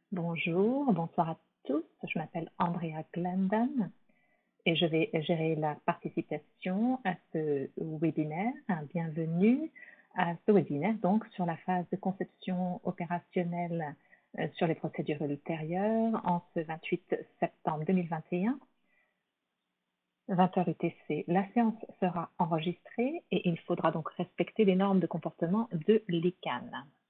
Bonjour, bonsoir à tous. Je m'appelle Andrea Glendon et je vais gérer la participation à ce webinaire. Bienvenue à ce webinaire donc sur la phase de conception opérationnelle sur les procédures ultérieures en ce 28 septembre 2021. 20h UTC. La séance sera enregistrée et il faudra donc respecter les normes de comportement de l'ICANN.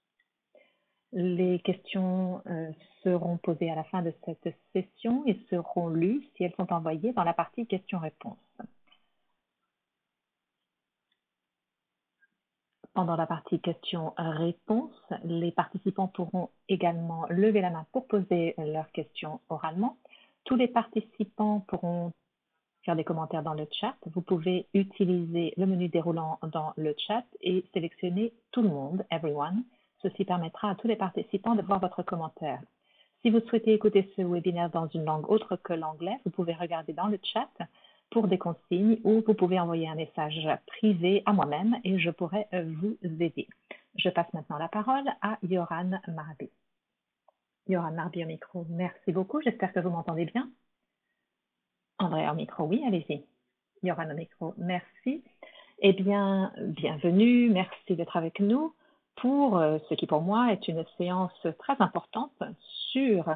Les questions seront posées à la fin de cette session et seront lues si elles sont envoyées dans la partie questions-réponses. Pendant la partie questions-réponses, les participants pourront également lever la main pour poser leurs questions oralement. Tous les participants pourront faire des commentaires dans le chat. Vous pouvez utiliser le menu déroulant dans le chat et sélectionner tout le monde, everyone. Ceci permettra à tous les participants de voir votre commentaire. Si vous souhaitez écouter ce webinaire dans une langue autre que l'anglais, vous pouvez regarder dans le chat pour des consignes ou vous pouvez envoyer un message privé à moi-même et je pourrai vous aider. Je passe maintenant la parole à Yoran Marbi. Yoran Marbi au micro, merci beaucoup. J'espère que vous m'entendez bien. André au micro, oui, allez-y. Yoran au micro, merci. Eh bien, bienvenue, merci d'être avec nous pour ce qui pour moi est une séance très importante sur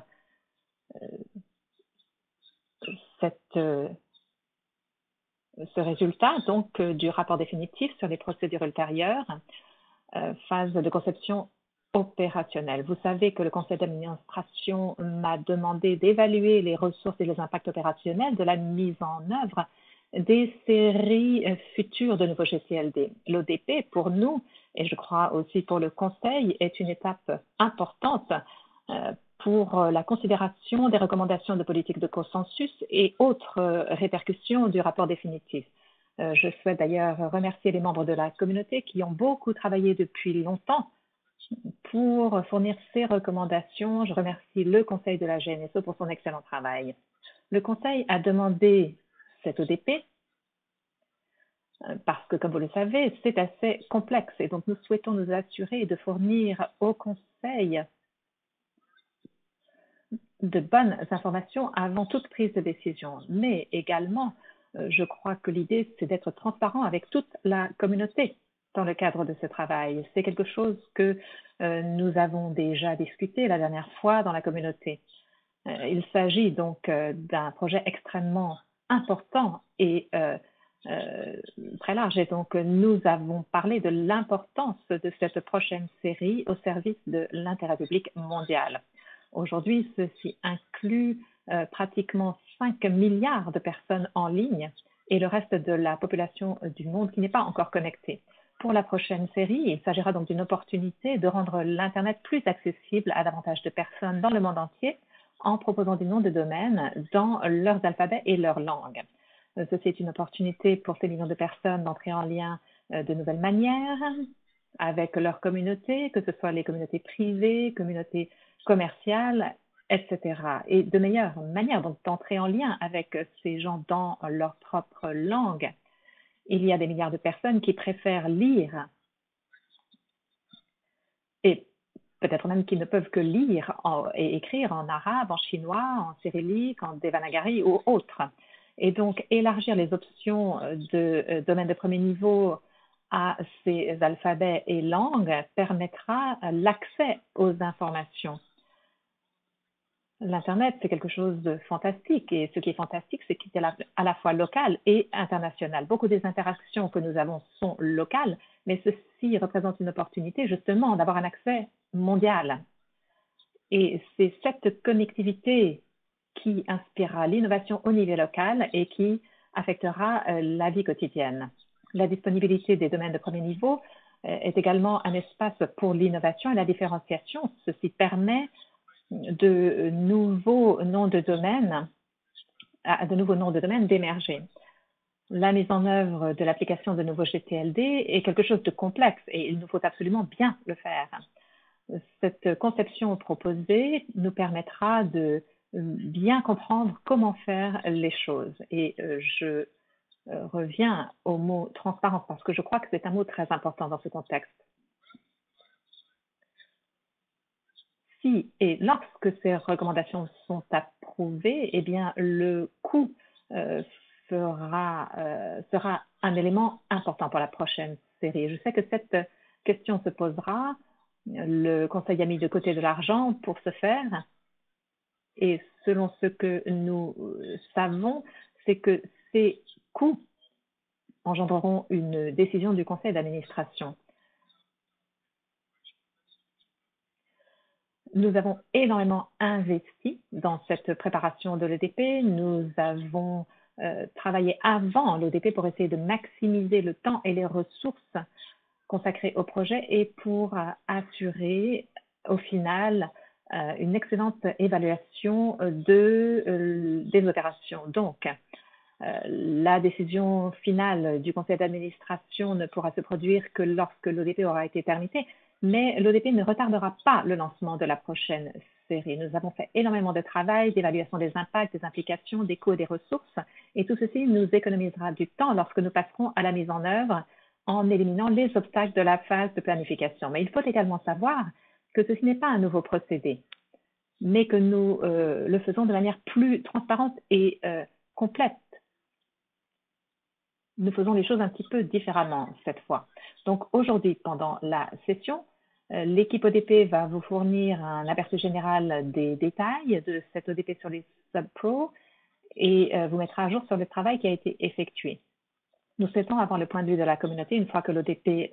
ce résultat donc du rapport définitif sur les procédures ultérieures, phase de conception opérationnelle. Vous savez que le conseil d'administration m'a demandé d'évaluer les ressources et les impacts opérationnels de la mise en œuvre des séries futures de nouveaux GCLD. L'ODP, pour nous, et je crois aussi pour le conseil, est une étape importante pour la considération des recommandations de politique de consensus et autres répercussions du rapport définitif. Je souhaite d'ailleurs remercier les membres de la communauté qui ont beaucoup travaillé depuis longtemps pour fournir ces recommandations. Je remercie le conseil de la GNSO pour son excellent travail. Le conseil a demandé cette ODP parce que, comme vous le savez, c'est assez complexe et donc nous souhaitons nous assurer de fournir au conseil de bonnes informations avant toute prise de décision. Mais également, je crois que l'idée, c'est d'être transparent avec toute la communauté dans le cadre de ce travail. C'est quelque chose que nous avons déjà discuté la dernière fois dans la communauté. Il s'agit donc d'un projet extrêmement important et très large. Et donc, nous avons parlé de l'importance de cette prochaine série au service de l'intérêt public mondial. Aujourd'hui, ceci inclut pratiquement 5 milliards de personnes en ligne et le reste de la population du monde qui n'est pas encore connectée. Pour la prochaine série, il s'agira donc d'une opportunité de rendre l'Internet plus accessible à davantage de personnes dans le monde entier en proposant des noms de domaine dans leurs alphabets et leurs langues. Ceci est une opportunité pour ces millions de personnes d'entrer en lien de nouvelles manières avec leur communauté, que ce soit les communautés privées, communautés commerciales, etc. Et de meilleure manière donc d'entrer en lien avec ces gens dans leur propre langue. Il y a des milliards de personnes qui préfèrent lire et peut-être même qui ne peuvent que lire et écrire en arabe, en chinois, en cyrillique, en devanagari ou autre. Et donc, élargir les options de domaine de premier niveau à ces alphabets et langues permettra l'accès aux informations. L'Internet, c'est quelque chose de fantastique et ce qui est fantastique, c'est qu'il est à la fois local et international. Beaucoup des interactions que nous avons sont locales, mais ceci représente une opportunité justement d'avoir un accès mondial. Et c'est cette connectivité qui inspirera l'innovation au niveau local et qui affectera la vie quotidienne. La disponibilité des domaines de premier niveau est également un espace pour l'innovation et la différenciation. Ceci permet de nouveaux noms de domaine d'émerger. La mise en œuvre de l'application de nouveaux GTLD est quelque chose de complexe et il nous faut absolument bien le faire. Cette conception proposée nous permettra de bien comprendre comment faire les choses. Et je reviens au mot transparence parce que je crois que c'est un mot très important dans ce contexte. si et lorsque ces recommandations sont approuvées, eh bien, le coût sera un élément important pour la prochaine série. Je sais que cette question se posera. Le Conseil a mis de côté de l'argent pour ce faire. Et selon ce que nous savons, c'est que ces coûts engendreront une décision du Conseil d'administration. Nous avons énormément investi dans cette préparation de l'EDP. Nous avons travaillé avant l'EDP pour essayer de maximiser le temps et les ressources consacrées au projet et pour assurer au final une excellente évaluation des opérations. Donc, la décision finale du conseil d'administration ne pourra se produire que lorsque l'ODP aura été terminé, mais l'ODP ne retardera pas le lancement de la prochaine série. Nous avons fait énormément de travail, d'évaluation des impacts, des implications, des coûts et des ressources, et tout ceci nous économisera du temps lorsque nous passerons à la mise en œuvre en éliminant les obstacles de la phase de planification. Mais il faut également savoir que ceci n'est pas un nouveau procédé, mais que nous le faisons de manière plus transparente et complète. Nous faisons les choses un petit peu différemment cette fois. Donc aujourd'hui, pendant la session, l'équipe ODP va vous fournir un aperçu général des détails de cette ODP sur les subpros et vous mettra à jour sur le travail qui a été effectué. Nous souhaitons avoir le point de vue de la communauté une fois que l'ODP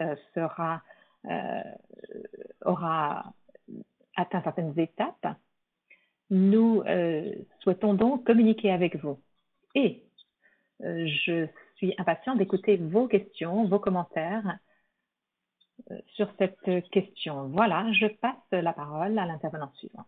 aura atteint certaines étapes. Nous souhaitons donc communiquer avec vous. Et je suis impatient d'écouter vos questions, vos commentaires sur cette question. Voilà, je passe la parole à l'intervenant suivant.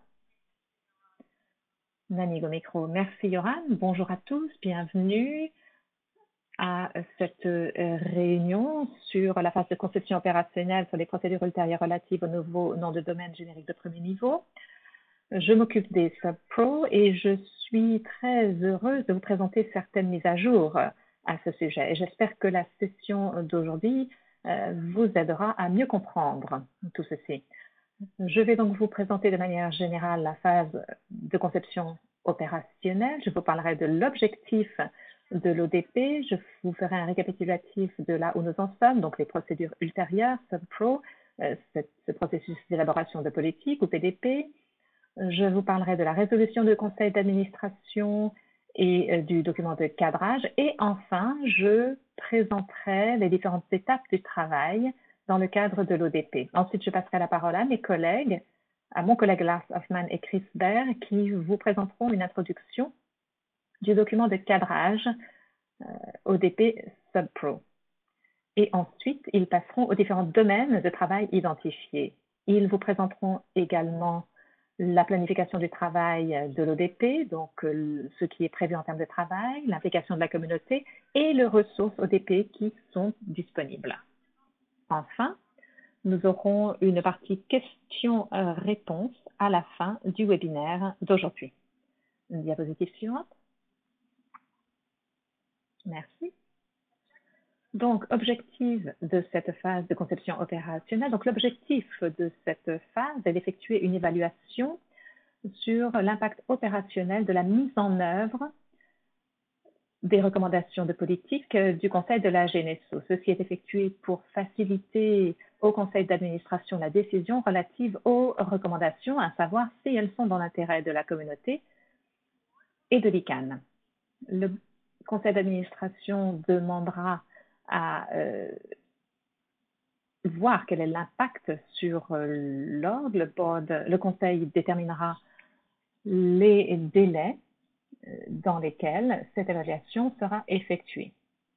Nani Gomicro, merci Yoran. Bonjour à tous, bienvenue à cette réunion sur la phase de conception opérationnelle sur les procédures ultérieures relatives au nouveau nom de domaine générique de premier niveau. Je m'occupe des subpros et je suis très heureuse de vous présenter certaines mises à jour à ce sujet. Et j'espère que la session d'aujourd'hui vous aidera à mieux comprendre tout ceci. Je vais donc vous présenter de manière générale la phase de conception opérationnelle. Je vous parlerai de l'objectif de l'ODP. Je vous ferai un récapitulatif de là où nous en sommes, donc les procédures ultérieures, subpro, ce processus d'élaboration de politique ou PDP. Je vous parlerai de la résolution du conseil d'administration et du document de cadrage. Et enfin, je présenterai les différentes étapes du travail dans le cadre de l'ODP. Ensuite, je passerai la parole à mes collègues, à mon collègue Lars Hoffman et Chris Baer, qui vous présenteront une introduction du document de cadrage ODP Subpro. Et ensuite, ils passeront aux différents domaines de travail identifiés. Ils vous présenteront également la planification du travail de l'ODP, donc ce qui est prévu en termes de travail, l'implication de la communauté et les ressources ODP qui sont disponibles. Enfin, nous aurons une partie questions-réponses à la fin du webinaire d'aujourd'hui. Diapositive suivante. Merci. Donc, objectif de cette phase de conception opérationnelle. Donc, l'objectif de cette phase est d'effectuer une évaluation sur l'impact opérationnel de la mise en œuvre des recommandations de politique du Conseil de la GNSO. Ceci est effectué pour faciliter au Conseil d'administration la décision relative aux recommandations, à savoir si elles sont dans l'intérêt de la communauté et de l'ICANN. Le Conseil d'administration demandera à voir quel est l'impact sur l'ordre. Le Conseil déterminera les délais dans lesquels cette évaluation sera effectuée.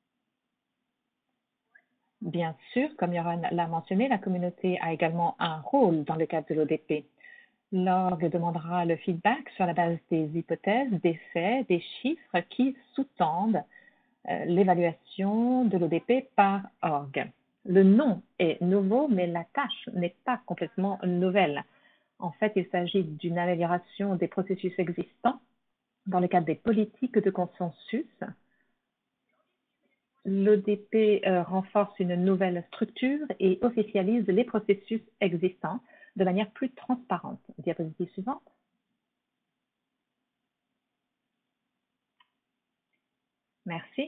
Bien sûr, comme Yoran l'a mentionné, la communauté a également un rôle dans le cadre de l'ODP. L'orgue demandera le feedback sur la base des hypothèses, des faits, des chiffres qui sous-tendent l'évaluation de l'ODP par orgue. Le nom est nouveau, mais la tâche n'est pas complètement nouvelle. En fait, il s'agit d'une amélioration des processus existants dans le cadre des politiques de consensus. L'ODP renforce une nouvelle structure et officialise les processus existants de manière plus transparente. Diapositive suivante. Merci.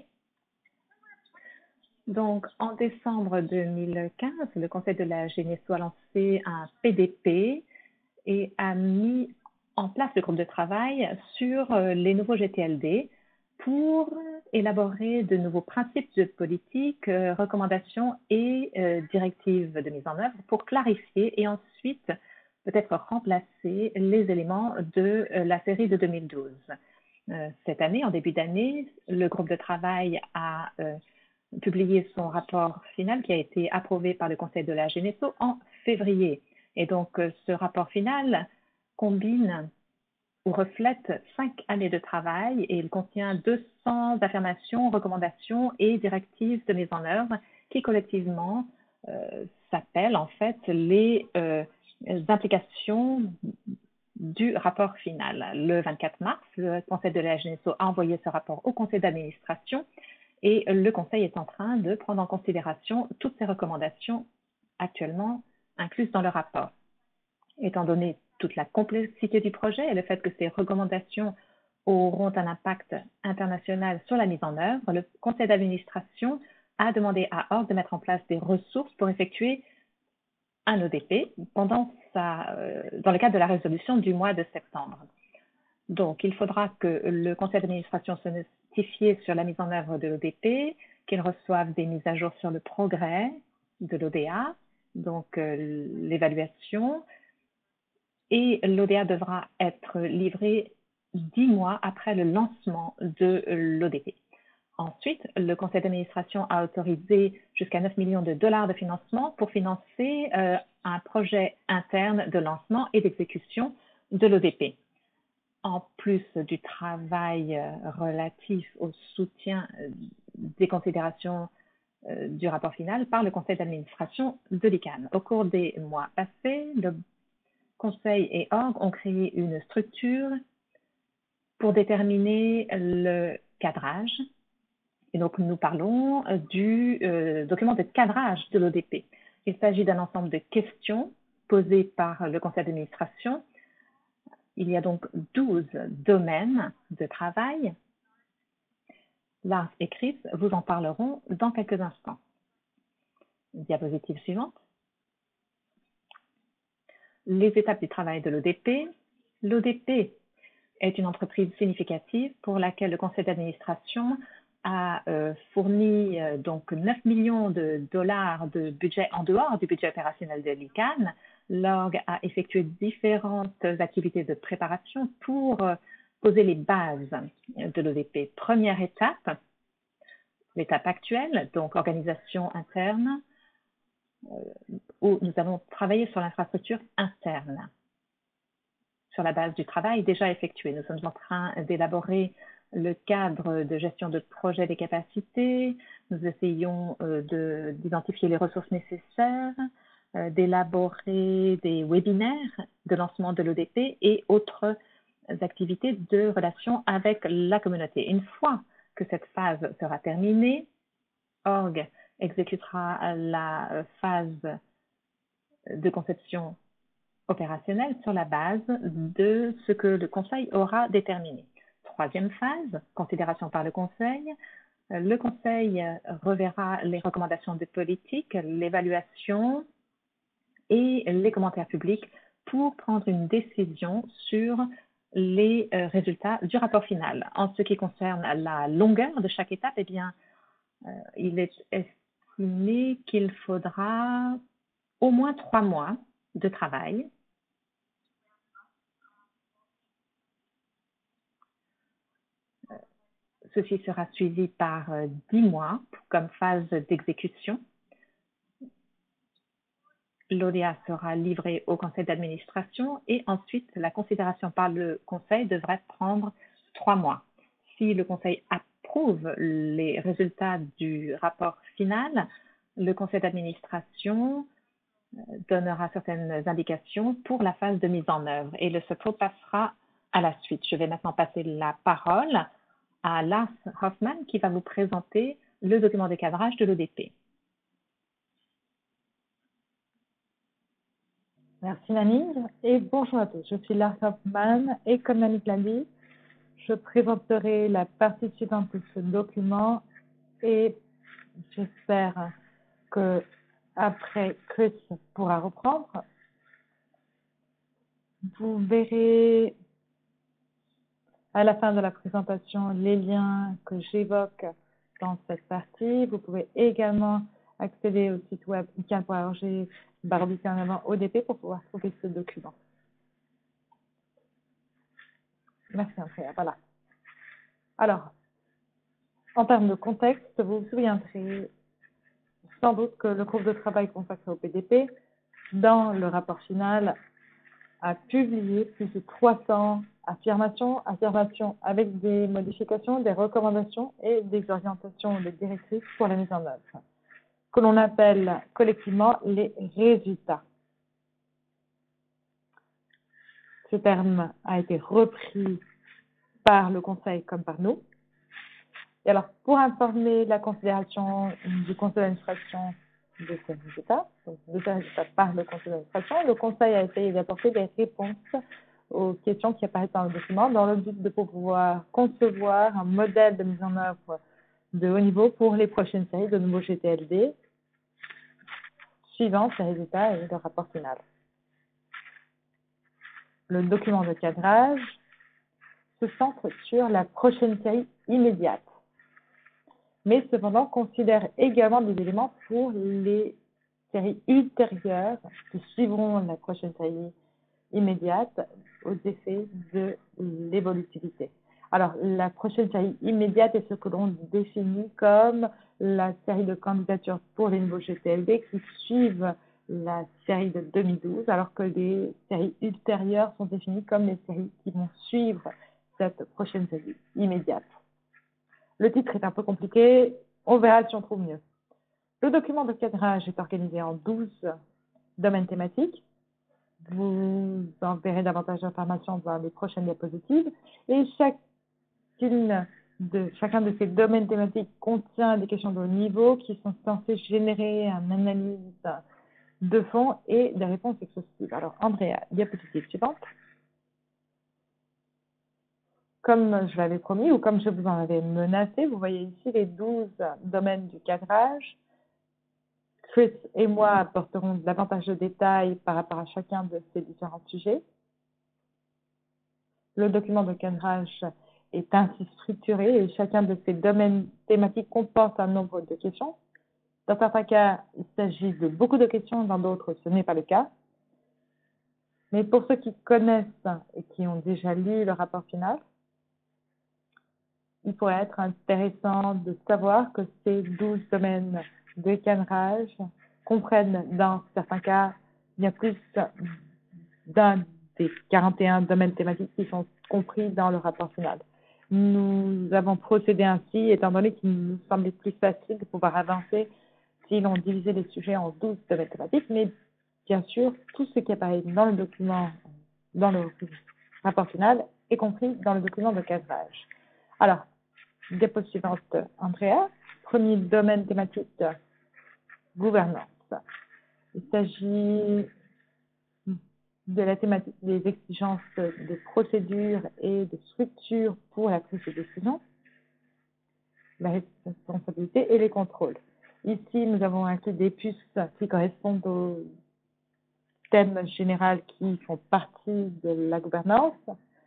Donc, en décembre 2015, le Conseil de la GNSO a lancé un PDP et a mis en place le groupe de travail sur les nouveaux GTLD pour élaborer de nouveaux principes de politique, recommandations et directives de mise en œuvre pour clarifier et ensuite peut-être remplacer les éléments de la série de 2012. Cette année, en début d'année, le groupe de travail a publié son rapport final qui a été approuvé par le Conseil de la GNSO en février. Et donc, ce rapport final combine ou reflète 5 années de travail et il contient 200 affirmations, recommandations et directives de mise en œuvre qui collectivement s'appellent en fait les implications du rapport final. Le 24 mars, le Conseil de la GNSO a envoyé ce rapport au Conseil d'administration et le Conseil est en train de prendre en considération toutes ces recommandations actuellement incluses dans le rapport. Étant donné toute la complexité du projet et le fait que ces recommandations auront un impact international sur la mise en œuvre, le Conseil d'administration a demandé à ORG de mettre en place des ressources pour effectuer un ODP dans le cadre de la résolution du mois de septembre. Donc, il faudra que le Conseil d'administration se notifie sur la mise en œuvre de l'ODP, qu'il reçoive des mises à jour sur le progrès de l'ODA, donc l'évaluation, et l'ODA devra être livré 10 mois après le lancement de l'ODP. Ensuite, le conseil d'administration a autorisé jusqu'à 9 millions de dollars de financement pour financer un projet interne de lancement et d'exécution de l'ODP. En plus du travail relatif au soutien des considérations du rapport final par le conseil d'administration de l'ICANN. Au cours des mois passés, le Conseil et ORG ont créé une structure pour déterminer le cadrage. Et donc, nous parlons du document de cadrage de l'ODP. Il s'agit d'un ensemble de questions posées par le conseil d'administration. Il y a donc 12 domaines de travail. Lars et Chris vous en parleront dans quelques instants. Diapositive suivante. Les étapes du travail de l'ODP. L'ODP est une entreprise significative pour laquelle le conseil d'administration a fourni donc 9 millions de dollars de budget en dehors du budget opérationnel de l'ICANN. L'org a effectué différentes activités de préparation pour poser les bases de l'ODP. Première étape, l'étape actuelle, donc organisation interne, où nous allons travailler sur l'infrastructure interne, sur la base du travail déjà effectué. Nous sommes en train d'élaborer le cadre de gestion de projet des capacités. Nous essayons d'identifier les ressources nécessaires, d'élaborer des webinaires de lancement de l'ODP et autres activités de relation avec la communauté. Une fois que cette phase sera terminée, ORG exécutera la phase de conception opérationnelle sur la base de ce que le Conseil aura déterminé. Troisième phase, considération par le Conseil. Le Conseil reverra les recommandations de politique, l'évaluation et les commentaires publics pour prendre une décision sur les résultats du rapport final. En ce qui concerne la longueur de chaque étape, eh bien, il est estimé qu'il faudra au moins 3 mois de travail. Ceci sera suivi par 10 mois comme phase d'exécution. L'ODA sera livré au conseil d'administration et ensuite la considération par le conseil devrait prendre 3 mois. Si le conseil approuve les résultats du rapport final, le conseil d'administration donnera certaines indications pour la phase de mise en œuvre et le SEPO passera à la suite. Je vais maintenant passer la parole à Lars Hoffman qui va vous présenter le document de cadrage de l'ODP. Merci Nani et bonjour à tous. Je suis Lara Kaufmann et comme Nani l'a dit, je présenterai la partie suivante de ce document et j'espère que après Chris pourra reprendre. Vous verrez à la fin de la présentation les liens que j'évoque dans cette partie. Vous pouvez également accéder au site web ican.org/ODP pour pouvoir trouver ce document. Merci Andrea. Voilà. Alors, en termes de contexte, vous vous souviendrez sans doute que le groupe de travail consacré au PDP, dans le rapport final, a publié plus de 300 affirmations avec des modifications, des recommandations et des orientations, des directrices pour la mise en œuvre, que l'on appelle collectivement les résultats. Ce terme a été repris par le Conseil comme par nous. Et alors, pour informer la considération du Conseil d'administration de ces résultats, donc de ces résultats par le Conseil d'administration, le Conseil a essayé d'apporter des réponses aux questions qui apparaissent dans le document dans le but de pouvoir concevoir un modèle de mise en œuvre de haut niveau pour les prochaines séries de nouveaux GTLD suivant ces résultats et le rapport final. Le document de cadrage se centre sur la prochaine série immédiate, mais cependant considère également des éléments pour les séries ultérieures qui suivront la prochaine série immédiate aux effets de l'évolutivité. Alors, la prochaine série immédiate est ce que l'on définit comme la série de candidatures pour les nouveaux GTLD qui suivent la série de 2012, alors que les séries ultérieures sont définies comme les séries qui vont suivre cette prochaine série immédiate. Le titre est un peu compliqué, on verra si on trouve mieux. Le document de cadrage est organisé en 12 domaines thématiques. Vous en verrez davantage d'informations dans les prochaines diapositives. Et chacun de ces domaines thématiques contient des questions de haut niveau qui sont censées générer une analyse de fond et des réponses exhaustives. Alors, Andrea, diapositive suivante. Comme je l'avais promis ou comme je vous en avais menacé, vous voyez ici les 12 domaines du cadrage. Chris et moi apporterons davantage de détails par rapport à chacun de ces différents sujets. Le document de cadrage est ainsi structuré et chacun de ces domaines thématiques comporte un nombre de questions. Dans certains cas, il s'agit de beaucoup de questions, dans d'autres, ce n'est pas le cas. Mais pour ceux qui connaissent et qui ont déjà lu le rapport final, il pourrait être intéressant de savoir que ces 12 domaines de cadrage comprennent dans certains cas bien plus d'un des 41 domaines thématiques qui sont compris dans le rapport final. Nous avons procédé ainsi étant donné qu'il nous semblait plus facile de pouvoir avancer si l'on divisait les sujets en 12 domaines thématiques, mais bien sûr, tout ce qui apparaît dans le document, dans le rapport final, est compris dans le document de cadrage. Alors, diapo suivante, Andrea. Premier domaine thématique, gouvernance. Il s'agit de la thématique des exigences de procédure et de structure pour la prise de décision, la responsabilité et les contrôles. Ici, nous avons inclus des puces qui correspondent au thème général qui font partie de la gouvernance.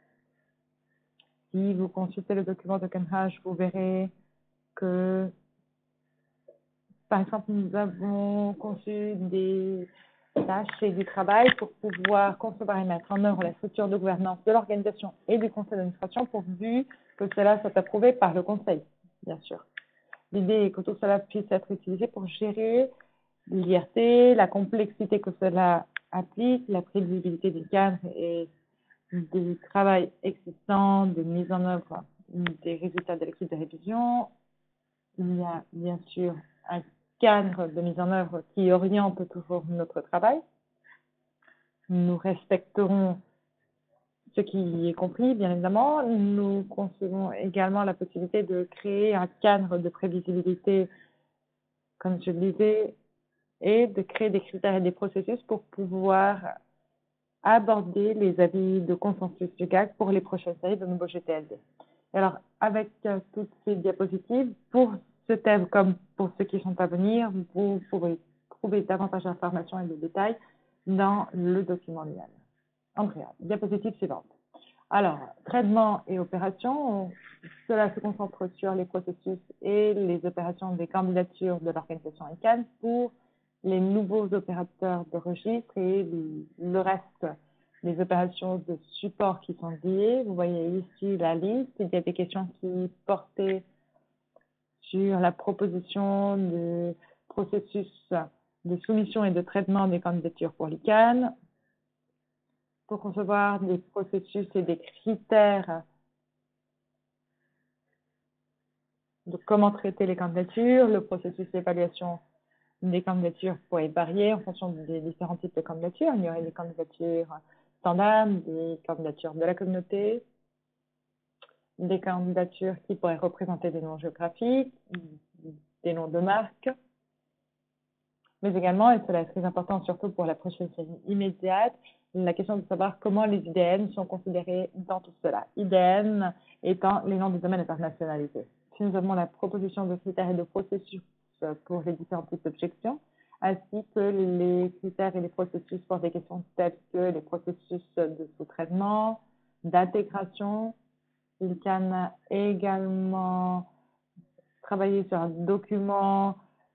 Si vous consultez le document de cadrage, vous verrez que, par exemple, nous avons conçu des tâches et du travail pour pouvoir concevoir et mettre en œuvre la structure de gouvernance de l'organisation et du conseil d'administration pourvu que cela soit approuvé par le conseil, bien sûr. L'idée est que tout cela puisse être utilisé pour gérer l'IRT, la complexité que cela applique, la prévisibilité des cadres et du travail existant, de mise en œuvre des résultats de l'équipe de révision. Il y a bien sûr un cadre de mise en œuvre qui oriente toujours notre travail. Nous respecterons ce qui est compris, bien évidemment. Nous concevons également la possibilité de créer un cadre de prévisibilité, comme je le disais, et de créer des critères et des processus pour pouvoir aborder les avis de consensus du GAC pour les prochaines séries de nouveaux GTLD. Et alors, avec toutes ces diapositives, pour ce thème comme pour ceux qui sont à venir, vous pourrez trouver davantage d'informations et de détails dans le document lui-même. Andrea, diapositive suivante. Alors, traitement et opération, cela se concentre sur les processus et les opérations des candidatures de l'organisation ICANN pour les nouveaux opérateurs de registre et le reste des opérations de support qui sont liées. Vous voyez ici la liste. Il y a des questions qui portaient sur la proposition de processus de soumission et de traitement des candidatures pour l'ICANN, pour concevoir des processus et des critères de comment traiter les candidatures. Le processus d'évaluation des candidatures pourrait varier en fonction des différents types de candidatures. Il y aurait des candidatures standards, des candidatures de la communauté, des candidatures qui pourraient représenter des noms géographiques, des noms de marques, mais également, et cela est très important surtout pour la prochaine série immédiate, la question de savoir comment les IDN sont considérés dans tout cela. IDN étant les noms de domaine internationalisés. Si nous avons la proposition de critères et de processus pour les différents types d'objections, ainsi que les critères et les processus pour des questions telles que les processus de sous-traitement, d'intégration. Il can également travailler sur un document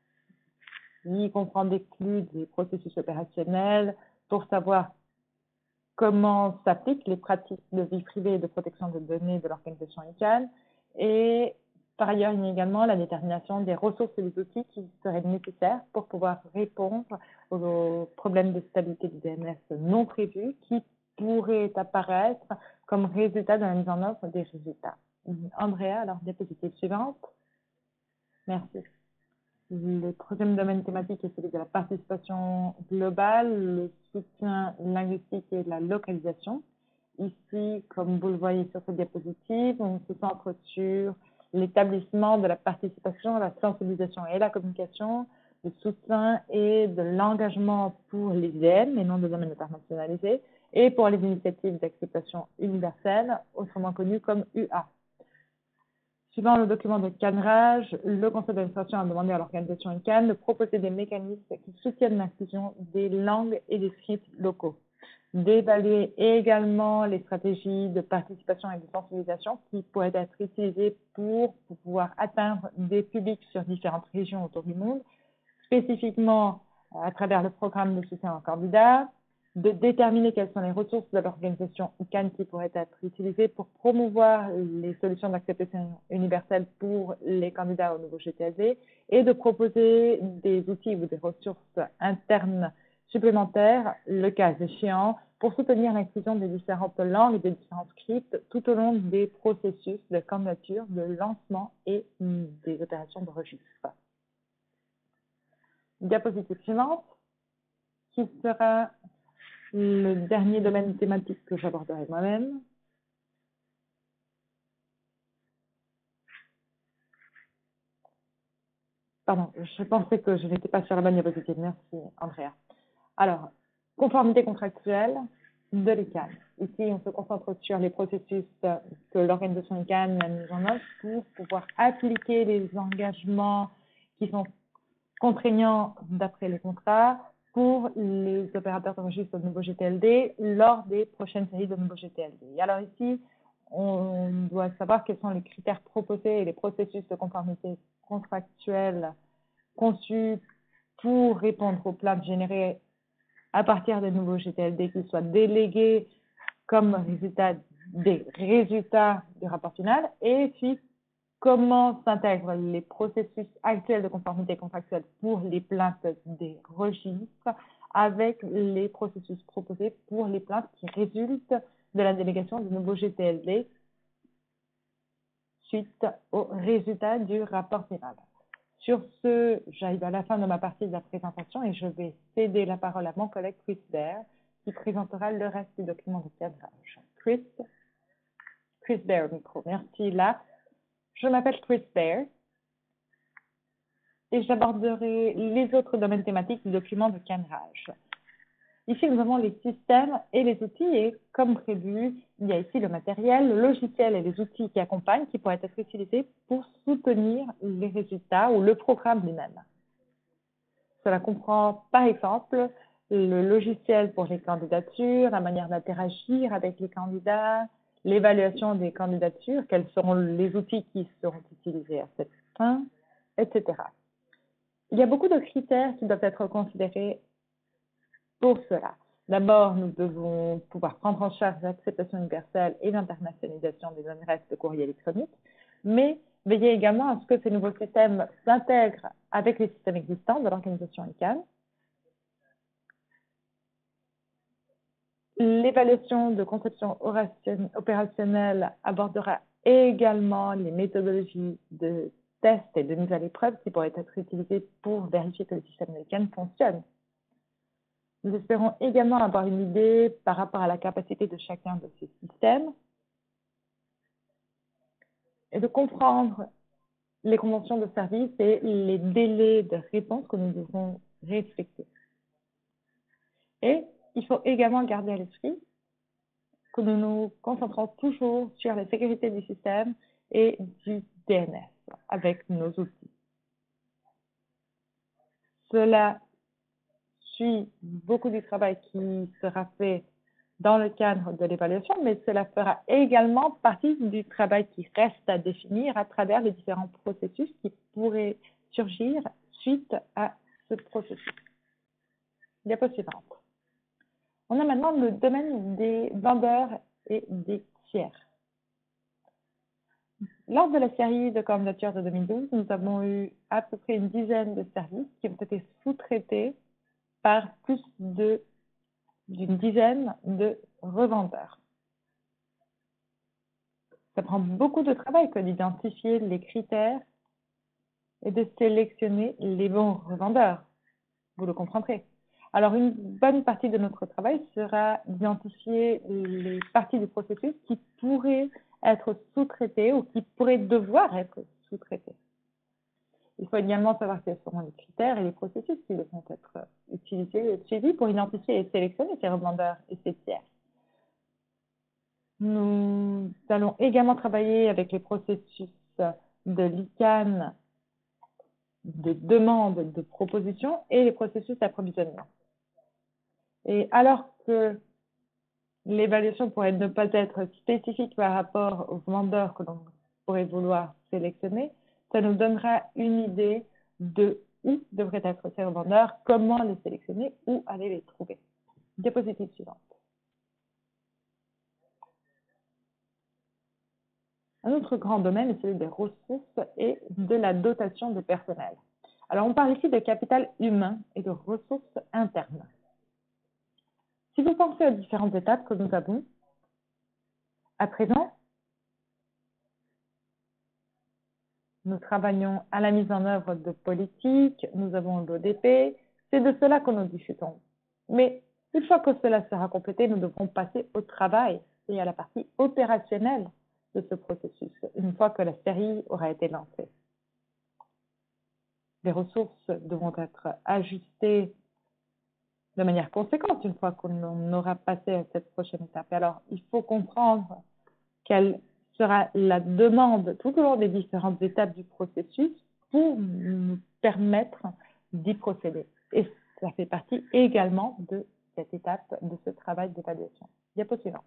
qui comprend des flux des processus opérationnels pour savoir comment s'appliquent les pratiques de vie privée et de protection de données de l'organisation ICANN. Et par ailleurs, il y a également la détermination des ressources et des outils qui seraient nécessaires pour pouvoir répondre aux problèmes de stabilité du DNS non prévus qui pourraient apparaître comme résultat de la mise en œuvre des résultats. Andrea, alors diapositive suivante. Merci. Le troisième domaine thématique est celui de la participation globale, le soutien linguistique et la localisation. Ici, comme vous le voyez sur cette diapositive, on se centre sur l'établissement de la participation, la sensibilisation et la communication, le soutien et de l'engagement pour les IDN, les noms de domaine internationalisés, et pour les initiatives d'acceptation universelle, autrement connues comme UA. Suivant le document de cadrage, le conseil d'administration a demandé à l'organisation ICANN de proposer des mécanismes qui soutiennent l'inclusion des langues et des scripts locaux, d'évaluer également les stratégies de participation et de sensibilisation qui pourraient être utilisées pour pouvoir atteindre des publics sur différentes régions autour du monde, spécifiquement à travers le programme de soutien aux candidats, de déterminer quelles sont les ressources de l'organisation ICANN qui pourraient être utilisées pour promouvoir les solutions d'acceptation universelle pour les candidats au nouveau GTLD et de proposer des outils ou des ressources internes supplémentaires, le cas échéant, pour soutenir l'inclusion des différentes langues et des différents scripts tout au long des processus de candidature, de lancement et des opérations de registre. Diapositive suivante, qui sera le dernier domaine thématique que j'aborderai moi-même. Pardon, je pensais que je n'étais pas sur la bonne diapositive. Merci, Andrea. Alors, conformité contractuelle de l'ICANN. Ici, on se concentre sur les processus que l'organisation ICANN a mis en œuvre pour pouvoir appliquer les engagements qui sont contraignants d'après les contrats pour les opérateurs de registre de nouveaux GTLD lors des prochaines séries de nouveaux GTLD. Et alors ici, on doit savoir quels sont les critères proposés et les processus de conformité contractuelle conçus pour répondre aux plaintes générées à partir des nouveaux GTLD qui soient délégués comme résultat des résultats du rapport final, et puis comment s'intègrent les processus actuels de conformité contractuelle pour les plaintes des registres avec les processus proposés pour les plaintes qui résultent de la délégation du nouveau GTLD suite aux résultats du rapport final. Sur ce, j'arrive à la fin de ma partie de la présentation et je vais céder la parole à mon collègue Chris Baer qui présentera le reste du document de cadrage. Chris Baer au micro. Merci là. Je m'appelle Chris Baer et j'aborderai les autres domaines thématiques du document de cadrage. Ici, nous avons les systèmes et les outils et comme prévu, il y a ici le matériel, le logiciel et les outils qui accompagnent qui pourraient être utilisés pour soutenir les résultats ou le programme lui-même. Cela comprend par exemple le logiciel pour les candidatures, la manière d'interagir avec les candidats, l'évaluation des candidatures, quels seront les outils qui seront utilisés à cette fin, etc. Il y a beaucoup de critères qui doivent être considérés pour cela. D'abord, nous devons pouvoir prendre en charge l'acceptation universelle et l'internationalisation des adresses de courrier électronique, mais veiller également à ce que ces nouveaux systèmes s'intègrent avec les systèmes existants de l'organisation ICANN. L'évaluation de conception opérationnelle abordera également les méthodologies de test et de mise à l'épreuve qui pourraient être utilisées pour vérifier que le système ICANN fonctionne. Nous espérons également avoir une idée par rapport à la capacité de chacun de ces systèmes et de comprendre les conventions de service et les délais de réponse que nous devrons respecter. Et il faut également garder à l'esprit que nous nous concentrons toujours sur la sécurité du système et du DNS avec nos outils. Cela suit beaucoup du travail qui sera fait dans le cadre de l'évaluation, mais cela fera également partie du travail qui reste à définir à travers les différents processus qui pourraient surgir suite à ce processus. Diapo suivante. On a maintenant le domaine des vendeurs et des tiers. Lors de la série de candidatures de 2012, nous avons eu à peu près une dizaine de services qui ont été sous-traités par plus d'une dizaine de revendeurs. Ça prend beaucoup de travail que d'identifier les critères et de sélectionner les bons revendeurs. Vous le comprendrez. Alors, une bonne partie de notre travail sera d'identifier les parties du processus qui pourraient être sous-traitées ou qui pourraient devoir être sous-traitées. Il faut également savoir quels seront les critères et les processus qui devront être utilisés et suivis pour identifier et sélectionner ces revendeurs et ces tiers. Nous allons également travailler avec les processus de l'ICANN, de demande, de proposition et les processus d'approvisionnement. Et alors que l'évaluation pourrait ne pas être spécifique par rapport aux vendeurs que l'on pourrait vouloir sélectionner, ça nous donnera une idée de où devraient être ces vendeurs, comment les sélectionner, où aller les trouver. Diapositive suivante. Un autre grand domaine est celui des ressources et de la dotation de personnel. Alors, on parle ici de capital humain et de ressources internes. Si vous pensez aux différentes étapes que nous avons, à présent, nous travaillons à la mise en œuvre de politiques, nous avons l'ODP, c'est de cela que nous discutons. Mais une fois que cela sera complété, nous devrons passer au travail et à la partie opérationnelle de ce processus, une fois que la série aura été lancée. Les ressources devront être ajustées de manière conséquente une fois qu'on aura passé à cette prochaine étape. Et alors, il faut comprendre quelle sera la demande tout au long des différentes étapes du processus pour nous permettre d'y procéder. Et ça fait partie également de cette étape, de ce travail d'évaluation. Diapo suivante.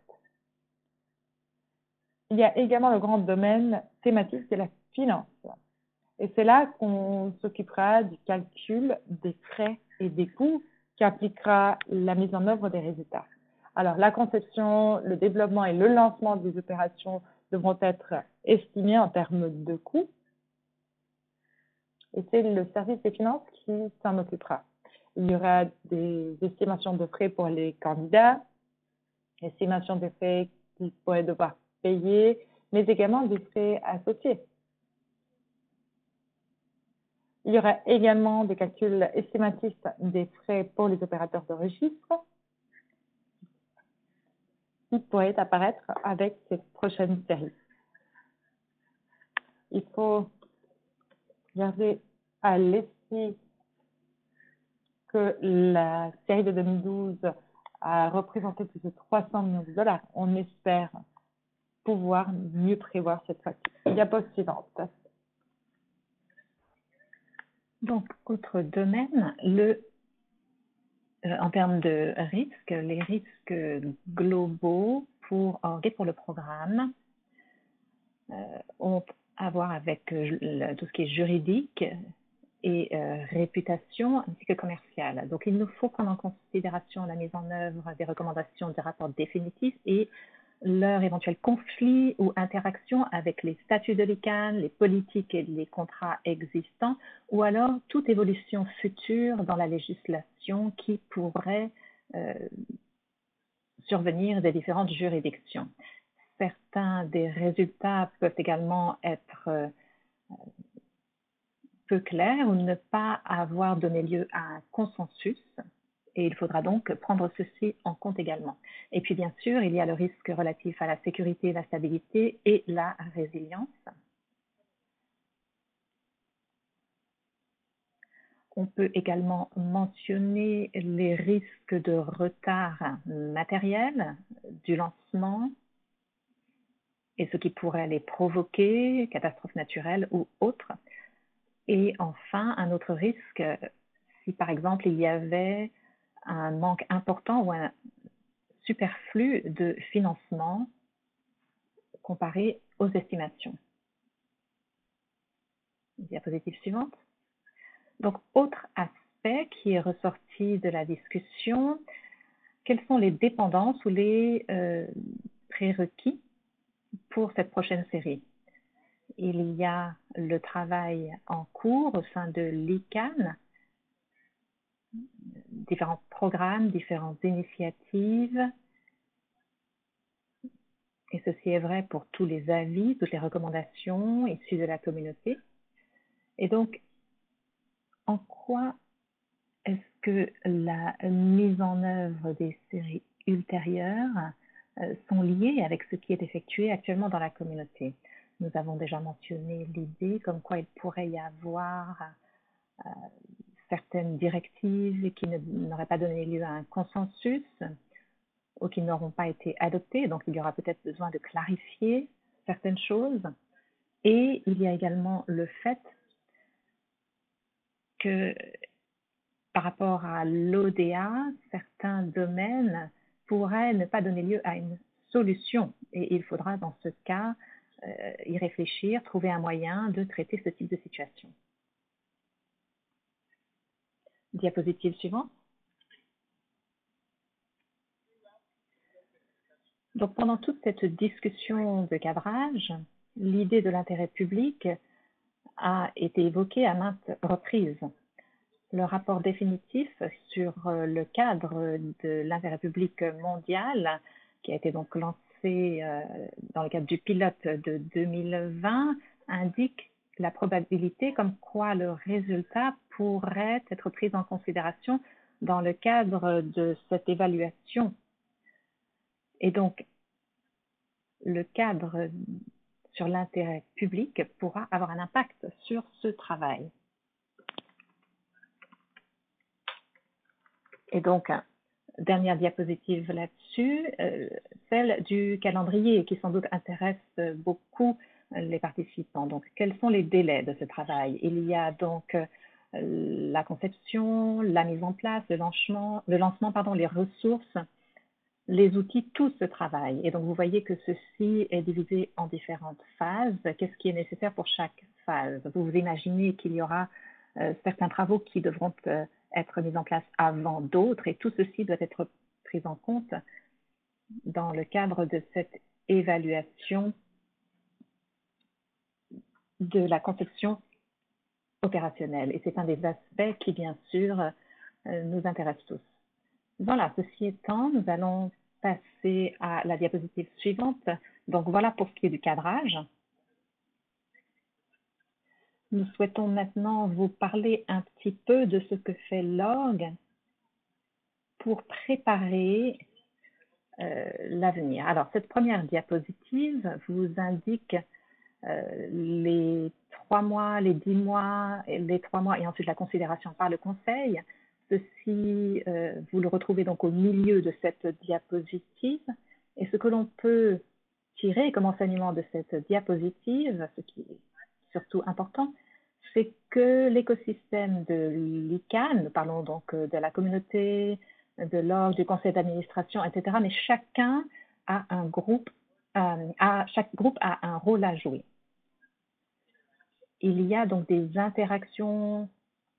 Il y a également le grand domaine thématique de la finance. Et c'est là qu'on s'occupera du calcul des frais et des coûts qui impliquera la mise en œuvre des résultats. Alors, la conception, le développement et le lancement des opérations devront être estimés en termes de coûts. Et c'est le service des finances qui s'en occupera. Il y aura des estimations de frais pour les candidats, estimations des frais qu'ils pourraient devoir payer, mais également des frais associés. Il y aura également des calculs estimatifs des frais pour les opérateurs de registre qui pourraient apparaître avec cette prochaine série. Il faut garder à l'esprit que la série de 2012 à représenter plus de 300 millions de dollars. On espère pouvoir mieux prévoir cette fois-ci. Diapo suivante. Donc, autre domaine, en termes de risques, les risques globaux pour le programme ont à voir avec tout ce qui est juridique et réputation ainsi que commerciale. Donc, il nous faut prendre en considération la mise en œuvre des recommandations des rapports définitifs et leur éventuel conflit ou interaction avec les statuts de l'ICANN, les politiques et les contrats existants, ou alors toute évolution future dans la législation qui pourrait survenir des différentes juridictions. Certains des résultats peuvent également être peu clairs ou ne pas avoir donné lieu à un consensus, et il faudra donc prendre ceci en compte également. Et puis bien sûr, il y a le risque relatif à la sécurité, la stabilité et la résilience. On peut également mentionner les risques de retard matériel du lancement et ce qui pourrait les provoquer, catastrophes naturelles ou autres. Et enfin, un autre risque, si par exemple il y avait un manque important ou un superflu de financement comparé aux estimations. Diapositive suivante. Donc, autre aspect qui est ressorti de la discussion, quelles sont les dépendances ou les prérequis pour cette prochaine série? Il y a le travail en cours au sein de l'ICANN, différents programmes, différentes initiatives, et ceci est vrai pour tous les avis, toutes les recommandations issues de la communauté. Et donc, en quoi est-ce que la mise en œuvre des séries ultérieures sont liées avec ce qui est effectué actuellement dans la communauté? Nous avons déjà mentionné l'idée comme quoi il pourrait y avoir certaines directives qui n'auraient pas donné lieu à un consensus ou qui n'auront pas été adoptées. Donc, il y aura peut-être besoin de clarifier certaines choses. Et il y a également le fait que par rapport à l'ODA, certains domaines pourraient ne pas donner lieu à une solution. Et il faudra dans ce cas y réfléchir, trouver un moyen de traiter ce type de situation. Diapositive suivante. Donc, pendant toute cette discussion de cadrage, l'idée de l'intérêt public a été évoquée à maintes reprises. Le rapport définitif sur le cadre de l'intérêt public mondial, qui a été donc lancé dans le cadre du pilote de 2020, indique la probabilité comme quoi le résultat pourrait être pris en considération dans le cadre de cette évaluation. Et donc, le cadre sur l'intérêt public pourra avoir un impact sur ce travail. Et donc, dernière diapositive là-dessus, celle du calendrier qui sans doute intéresse beaucoup les participants. Donc, quels sont les délais de ce travail? Il y a donc la conception, la mise en place, le lancement, les ressources, les outils, tout ce travail. Et donc, vous voyez que ceci est divisé en différentes phases. Qu'est-ce qui est nécessaire pour chaque phase? Vous vous imaginez qu'il y aura certains travaux qui devront être mis en place avant d'autres, et tout ceci doit être pris en compte dans le cadre de cette évaluation de la conception opérationnelle. Et c'est un des aspects qui, bien sûr, nous intéresse tous. Voilà, ceci étant, nous allons passer à la diapositive suivante. Donc voilà pour ce qui est du cadrage. Nous souhaitons maintenant vous parler un petit peu de ce que fait l'orgue pour préparer l'avenir. Alors, cette première diapositive vous indique les 3 mois, les 10 mois, les 3 mois et ensuite la considération par le Conseil. Ceci, vous le retrouvez donc au milieu de cette diapositive. Et ce que l'on peut tirer comme enseignement de cette diapositive, ce qui est surtout important, c'est que l'écosystème de l'ICANN, nous parlons donc de la communauté, de l'orgue, du conseil d'administration, etc., mais chacun a un groupe, chaque groupe a un rôle à jouer. Il y a donc des interactions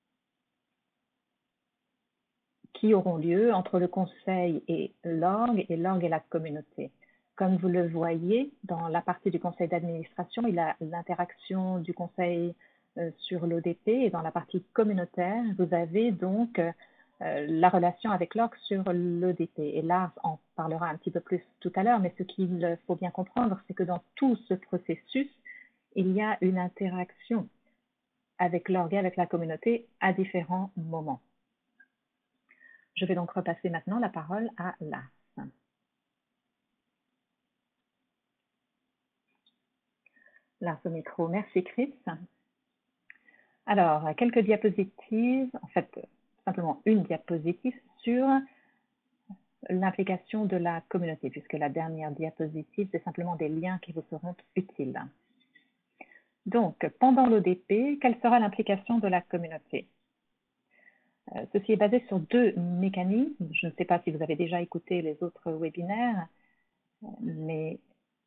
qui auront lieu entre le conseil et l'orgue et la communauté. Comme vous le voyez, dans la partie du conseil d'administration, il y a l'interaction du conseil sur l'ODP et dans la partie communautaire, vous avez donc la relation avec l'orgue sur l'ODP. Et là, on parlera un petit peu plus tout à l'heure, mais ce qu'il faut bien comprendre, c'est que dans tout ce processus, il y a une interaction avec l'orgue et avec la communauté à différents moments. Je vais donc repasser maintenant la parole à Lars. Lars au micro. Merci Chris. Alors, quelques diapositives, en fait, simplement une diapositive sur l'implication de la communauté, puisque la dernière diapositive, c'est simplement des liens qui vous seront utiles. Donc, pendant l'ODP, quelle sera l'implication de la communauté? Ceci est basé sur deux mécanismes. Je ne sais pas si vous avez déjà écouté les autres webinaires, mais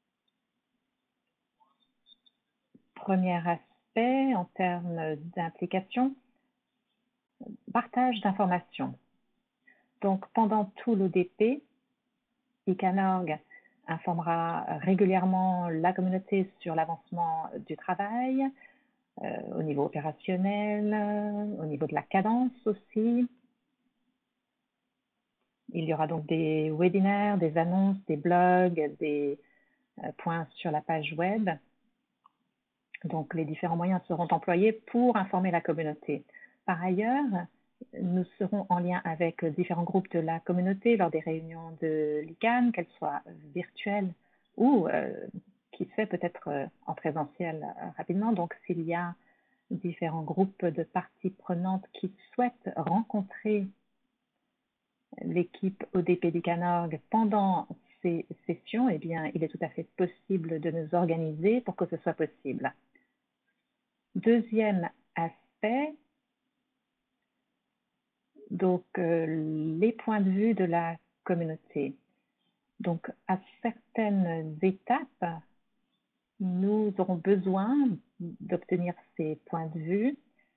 premier aspect en termes d'implication, partage d'informations. Donc, pendant tout l'ODP, ICANN.org informera régulièrement la communauté sur l'avancement du travail, au niveau opérationnel, au niveau de la cadence aussi. Il y aura donc des webinaires, des annonces, des blogs, des points sur la page web. Donc, les différents moyens seront employés pour informer la communauté. Par ailleurs, nous serons en lien avec différents groupes de la communauté lors des réunions de l'ICANN, qu'elles soient virtuelles ou, qui sait, peut-être en présentiel rapidement. Donc, s'il y a différents groupes de parties prenantes qui souhaitent rencontrer l'équipe ODP d'ICANN.org pendant ces sessions, eh bien, il est tout à fait possible de nous organiser pour que ce soit possible. Deuxième aspect, donc les points de vue de la communauté. Donc, à certaines étapes, nous aurons besoin d'obtenir ces points de vue.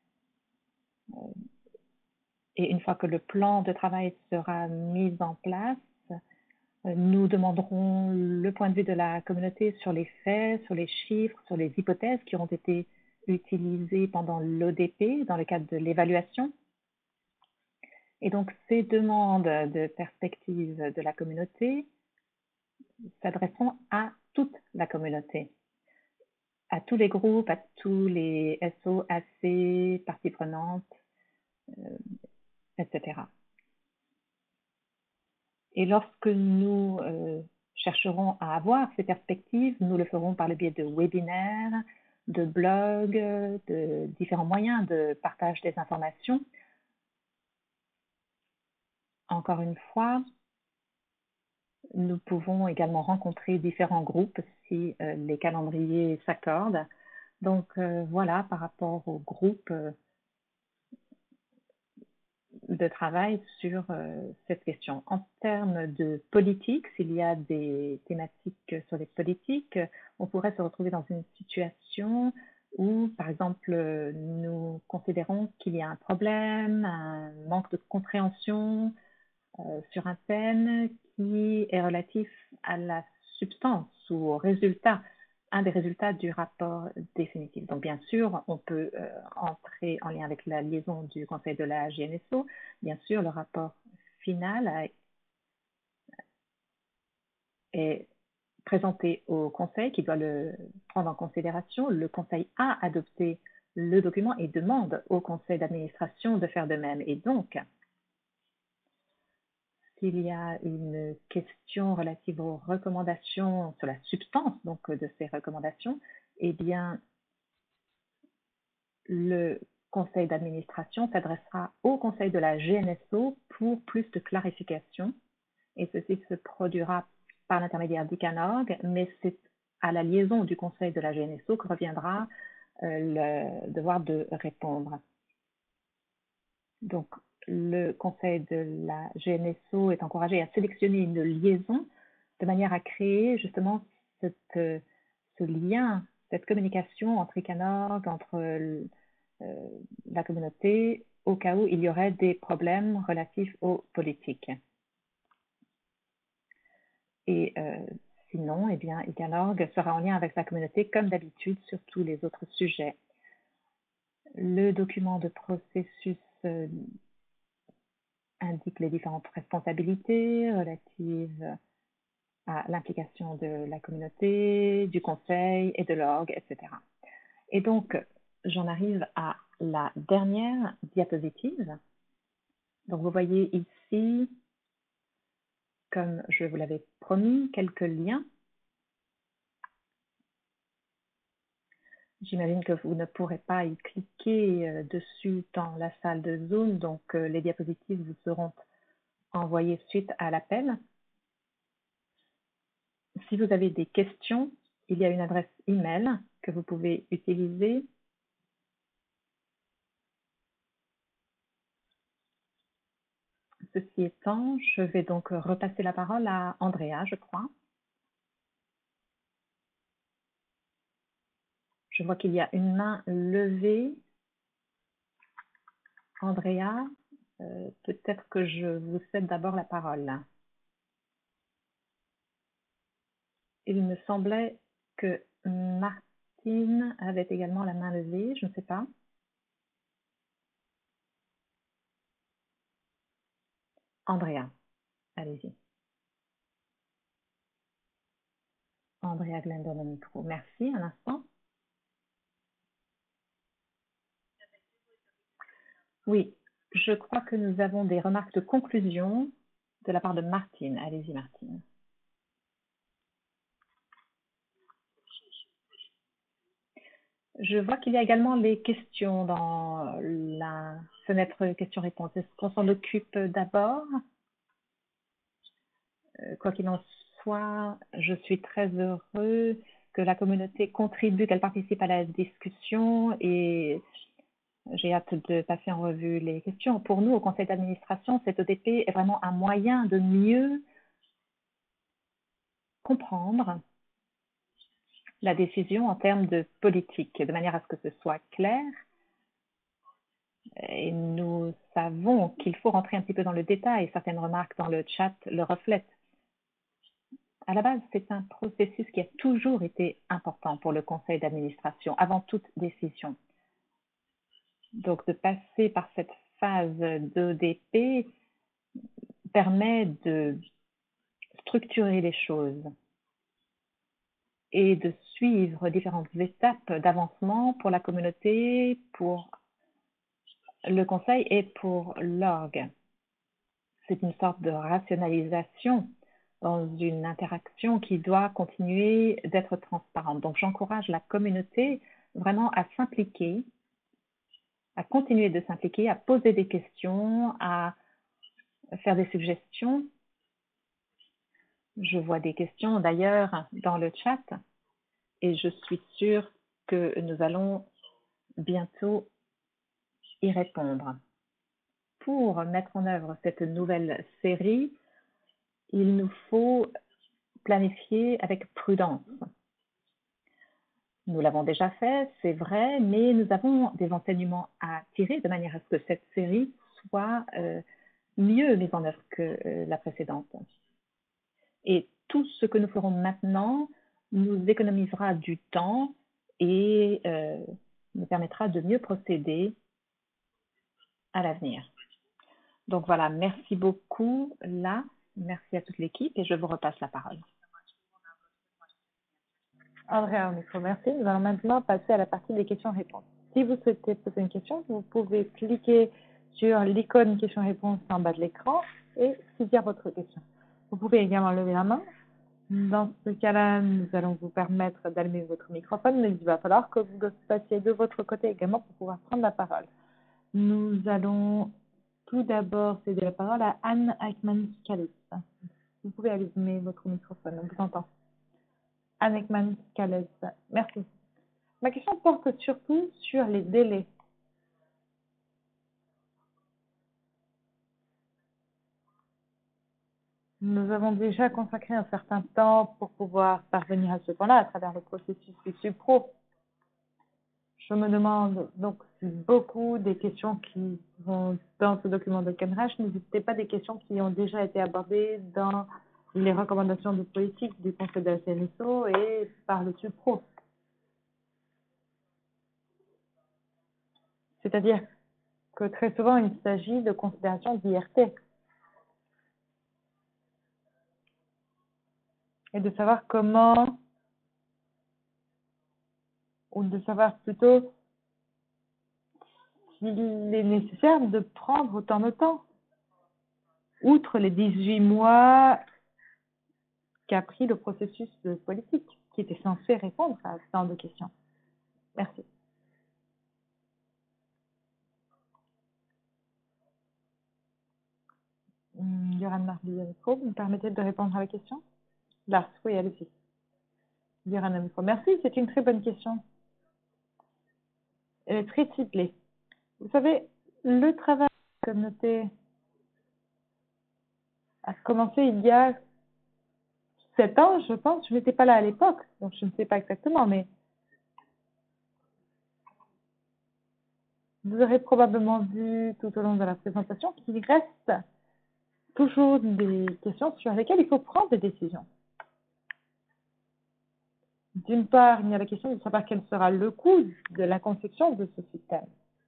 Et une fois que le plan de travail sera mis en place, nous demanderons le point de vue de la communauté sur les faits, sur les chiffres, sur les hypothèses qui auront été utilisées pendant l'ODP dans le cadre de l'évaluation. Et donc, ces demandes de perspective de la communauté s'adresseront à toute la communauté, à tous les groupes, à tous les SO, AC, parties prenantes, etc. Et lorsque nous chercherons à avoir ces perspectives, nous le ferons par le biais de webinaires, de blogs, de différents moyens de partage des informations. Encore une fois, nous pouvons également rencontrer différents groupes si les calendriers s'accordent. Donc voilà, par rapport aux groupes de travail sur cette question. En termes de politique, s'il y a des thématiques sur les politiques, on pourrait se retrouver dans une situation où, par exemple, nous considérons qu'il y a un problème, un manque de compréhension sur un thème qui est relatif à la substance ou au résultat, un des résultats du rapport définitif. Donc, bien sûr, on peut entrer en lien avec la liaison du conseil de la GNSO. Bien sûr, le rapport final est présenté au conseil qui doit le prendre en considération. Le conseil a adopté le document et demande au conseil d'administration de faire de même. Et donc, s'il y a une question relative aux recommandations, sur la substance donc de ces recommandations, eh bien, le conseil d'administration s'adressera au conseil de la GNSO pour plus de clarification. Et ceci se produira par l'intermédiaire d'ICANORG, mais c'est à la liaison du conseil de la GNSO que reviendra le devoir de répondre. Donc, le conseil de la GNSO est encouragé à sélectionner une liaison de manière à créer justement ce lien, cette communication entre ICANORG, entre la communauté, au cas où il y aurait des problèmes relatifs aux politiques. Et sinon, eh bien, ICANORG sera en lien avec la communauté comme d'habitude sur tous les autres sujets. Le document de processus indique les différentes responsabilités relatives à l'implication de la communauté, du conseil et de l'orgue, etc. Et donc, j'en arrive à la dernière diapositive. Donc, vous voyez ici, comme je vous l'avais promis, quelques liens. J'imagine que vous ne pourrez pas y cliquer dessus dans la salle de Zoom, donc les diapositives vous seront envoyées suite à l'appel. Si vous avez des questions, il y a une adresse email que vous pouvez utiliser. Ceci étant, je vais donc repasser la parole à Andrea, je crois. Je vois qu'il y a une main levée. Andrea, peut-être que je vous cède d'abord la parole. Il me semblait que Martine avait également la main levée, je ne sais pas. Andrea, allez-y. Andrea Glendon au micro. Merci, un instant. Oui, je crois que nous avons des remarques de conclusion de la part de Martine. Allez-y, Martine. Je vois qu'il y a également les questions dans la fenêtre questions-réponses. Est-ce qu'on s'en occupe d'abord? Quoi qu'il en soit, je suis très heureux que la communauté contribue, qu'elle participe à la discussion et j'ai hâte de passer en revue les questions. Pour nous, au conseil d'administration, cette EDP est vraiment un moyen de mieux comprendre la décision en termes de politique, de manière à ce que ce soit clair. Et nous savons qu'il faut rentrer un petit peu dans le détail. Certaines remarques dans le chat le reflètent. À la base, c'est un processus qui a toujours été important pour le conseil d'administration, avant toute décision. Donc, de passer par cette phase d'EDP permet de structurer les choses et de suivre différentes étapes d'avancement pour la communauté, pour le conseil et pour l'orgue. C'est une sorte de rationalisation dans une interaction qui doit continuer d'être transparente. Donc, j'encourage la communauté vraiment à s'impliquer, à continuer de s'impliquer, à poser des questions, à faire des suggestions. Je vois des questions d'ailleurs dans le chat et je suis sûre que nous allons bientôt y répondre. Pour mettre en œuvre cette nouvelle série, il nous faut planifier avec prudence. Nous l'avons déjà fait, c'est vrai, mais nous avons des enseignements à tirer de manière à ce que cette série soit mieux mise en œuvre que la précédente. Et tout ce que nous ferons maintenant nous économisera du temps et nous permettra de mieux procéder à l'avenir. Donc voilà, merci beaucoup là, merci à toute l'équipe et je vous repasse la parole. Andrea au micro, merci. Nous allons maintenant passer à la partie des questions-réponses. Si vous souhaitez poser une question, vous pouvez cliquer sur l'icône questions-réponses en bas de l'écran et saisir votre question. Vous pouvez également lever la main. Dans ce cas-là, nous allons vous permettre d'allumer votre microphone, mais il va falloir que vous passiez de votre côté également pour pouvoir prendre la parole. Nous allons tout d'abord céder la parole à Anne Ekman-Scalès. Vous pouvez allumer votre microphone, on vous entend. Anne Ekman-Scalès, merci. Ma question porte surtout sur les délais. Nous avons déjà consacré un certain temps pour pouvoir parvenir à ce point-là à travers le processus SUPRO. Je me demande donc si beaucoup des questions qui vont dans ce document de cadrage n'étaient pas des questions qui ont déjà été abordées dans les recommandations de politique du Conseil de la CNSO et par le SUPRO. C'est-à-dire que très souvent, il s'agit de considérations d'IRT et de savoir comment, ou de savoir plutôt s'il est nécessaire de prendre autant de temps, outre les 18 mois qu'a pris le processus de politique, qui était censé répondre à ce genre de questions. Merci. Göran Marlienko, vous me permettez de répondre à la question? Lars, oui, allez-y. Göran Marlienko, merci, c'est une très bonne question. Elle est très ciblée. Vous savez, le travail de la communauté a commencé il y a 7 ans, je pense. Je n'étais pas là à l'époque, donc je ne sais pas exactement, mais vous aurez probablement vu tout au long de la présentation qu'il reste toujours des questions sur lesquelles il faut prendre des décisions. D'une part, il y a la question de savoir quel sera le coût de la conception de ce système.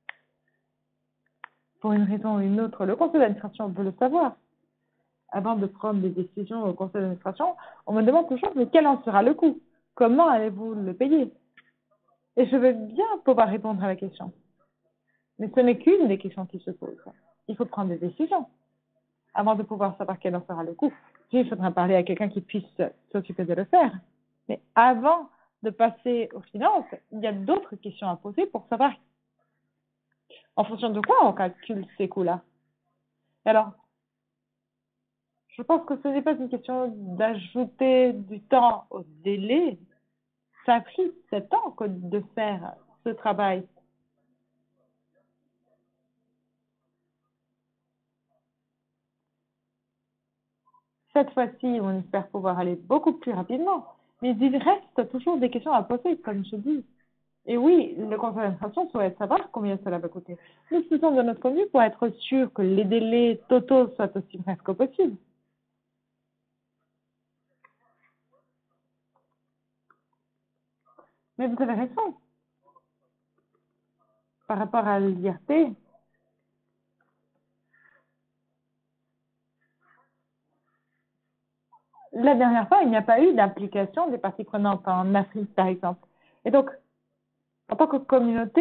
Pour une raison ou une autre, le conseil d'administration veut le savoir. Avant de prendre des décisions au conseil d'administration, on me demande toujours mais quel en sera le coût? Comment allez-vous le payer? Et je veux bien pouvoir répondre à la question. Mais ce n'est qu'une des questions qui se posent. Il faut prendre des décisions avant de pouvoir savoir quel en sera le coût. Puis, il faudra parler à quelqu'un qui puisse s'occuper de le faire. Mais avant de passer aux finances, il y a d'autres questions à poser pour savoir en fonction de quoi on calcule ces coûts-là. Alors, je pense que ce n'est pas une question d'ajouter du temps au délai. Ça a pris 7 ans de faire ce travail. Cette fois-ci, on espère pouvoir aller beaucoup plus rapidement. Mais il reste toujours des questions à poser, comme je dis. Et oui, le conseil d'administration souhaite savoir combien cela va coûter. Nous faisons de notre mieux pour être sûr que les délais totaux soient aussi brefs que possible. Mais vous avez raison. Par rapport à l'IRT, la dernière fois, il n'y a pas eu d'implication des parties prenantes en Afrique, par exemple. Et donc, en tant que communauté,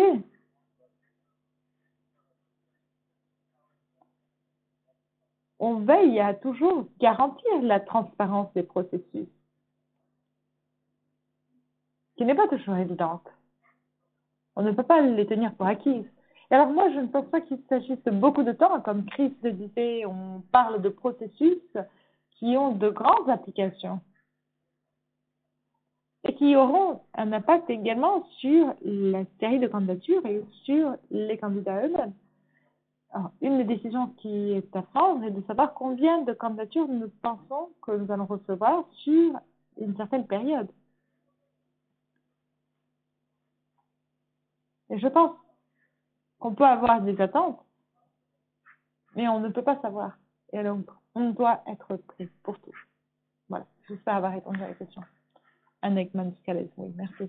on veille à toujours garantir la transparence des processus, qui n'est pas toujours évidente. On ne peut pas les tenir pour acquises. Et alors moi, je ne pense pas qu'il s'agisse de beaucoup de temps. Comme Chris le disait, on parle de processus qui ont de grandes applications et qui auront un impact également sur la série de candidatures et sur les candidats eux-mêmes. Alors, une des décisions qui est à prendre est de savoir combien de candidatures nous pensons que nous allons recevoir sur une certaine période. Et je pense qu'on peut avoir des attentes, mais on ne peut pas savoir. Et donc, on doit être prêt pour tout. Voilà, j'espère avoir répondu à la question. Anne Ekman-Scalès, oui, merci.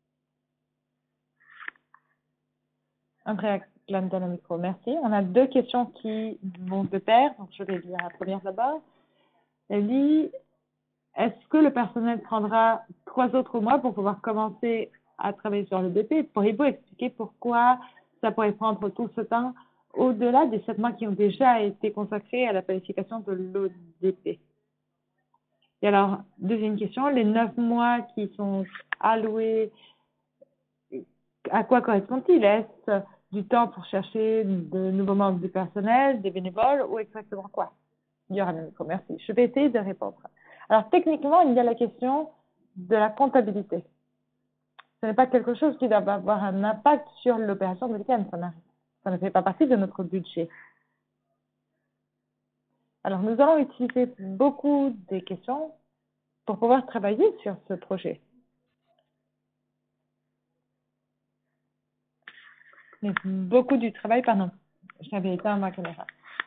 Andrea Glandon au micro, merci. On a 2 questions qui vont de pair, donc je vais lire la première d'abord. Elle dit, est-ce que le personnel prendra 3 autres mois pour pouvoir commencer à travailler sur le BP? Pourriez-vous expliquer pourquoi ça pourrait prendre tout ce temps au-delà des 7 mois qui ont déjà été consacrés à la planification de l'ODP? Et alors, deuxième question, les 9 mois qui sont alloués, à quoi correspondent-ils? Est-ce du temps pour chercher de nouveaux membres du personnel, des bénévoles ou exactement quoi? Johan Amico, merci. Je vais essayer de répondre. Alors, techniquement, il y a la question de la comptabilité. Ce n'est pas quelque chose qui doit avoir un impact sur l'opération de week-end. Ça ne fait pas partie de notre budget. Alors, nous allons utiliser beaucoup des questions pour pouvoir travailler sur ce projet. Mais beaucoup du travail, pardon, j'avais éteint ma caméra.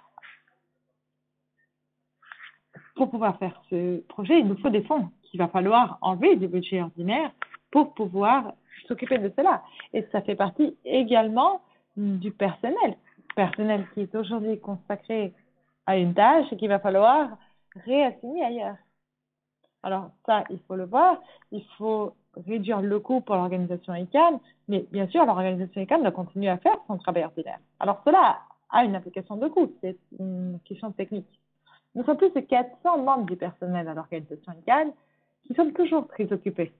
Pour pouvoir faire ce projet, il nous faut des fonds qu'il va falloir enlever du budget ordinaire pour pouvoir s'occuper de cela. Et ça fait partie également du personnel qui est aujourd'hui consacré à une tâche et qu'il va falloir réassigner ailleurs. Alors ça, il faut le voir, il faut réduire le coût pour l'organisation ICANN, mais bien sûr, l'organisation ICANN doit continuer à faire son travail ordinaire. Alors cela a une application de coût, c'est une question technique. Nous sommes plus de 400 membres du personnel à l'organisation ICANN qui sont toujours très occupés.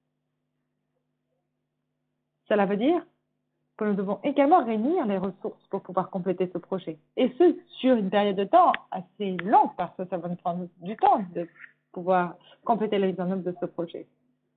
Cela veut dire que nous devons également réunir les ressources pour pouvoir compléter ce projet. Et ce, sur une période de temps assez longue, parce que ça va nous prendre du temps de pouvoir compléter la mise en œuvre de ce projet.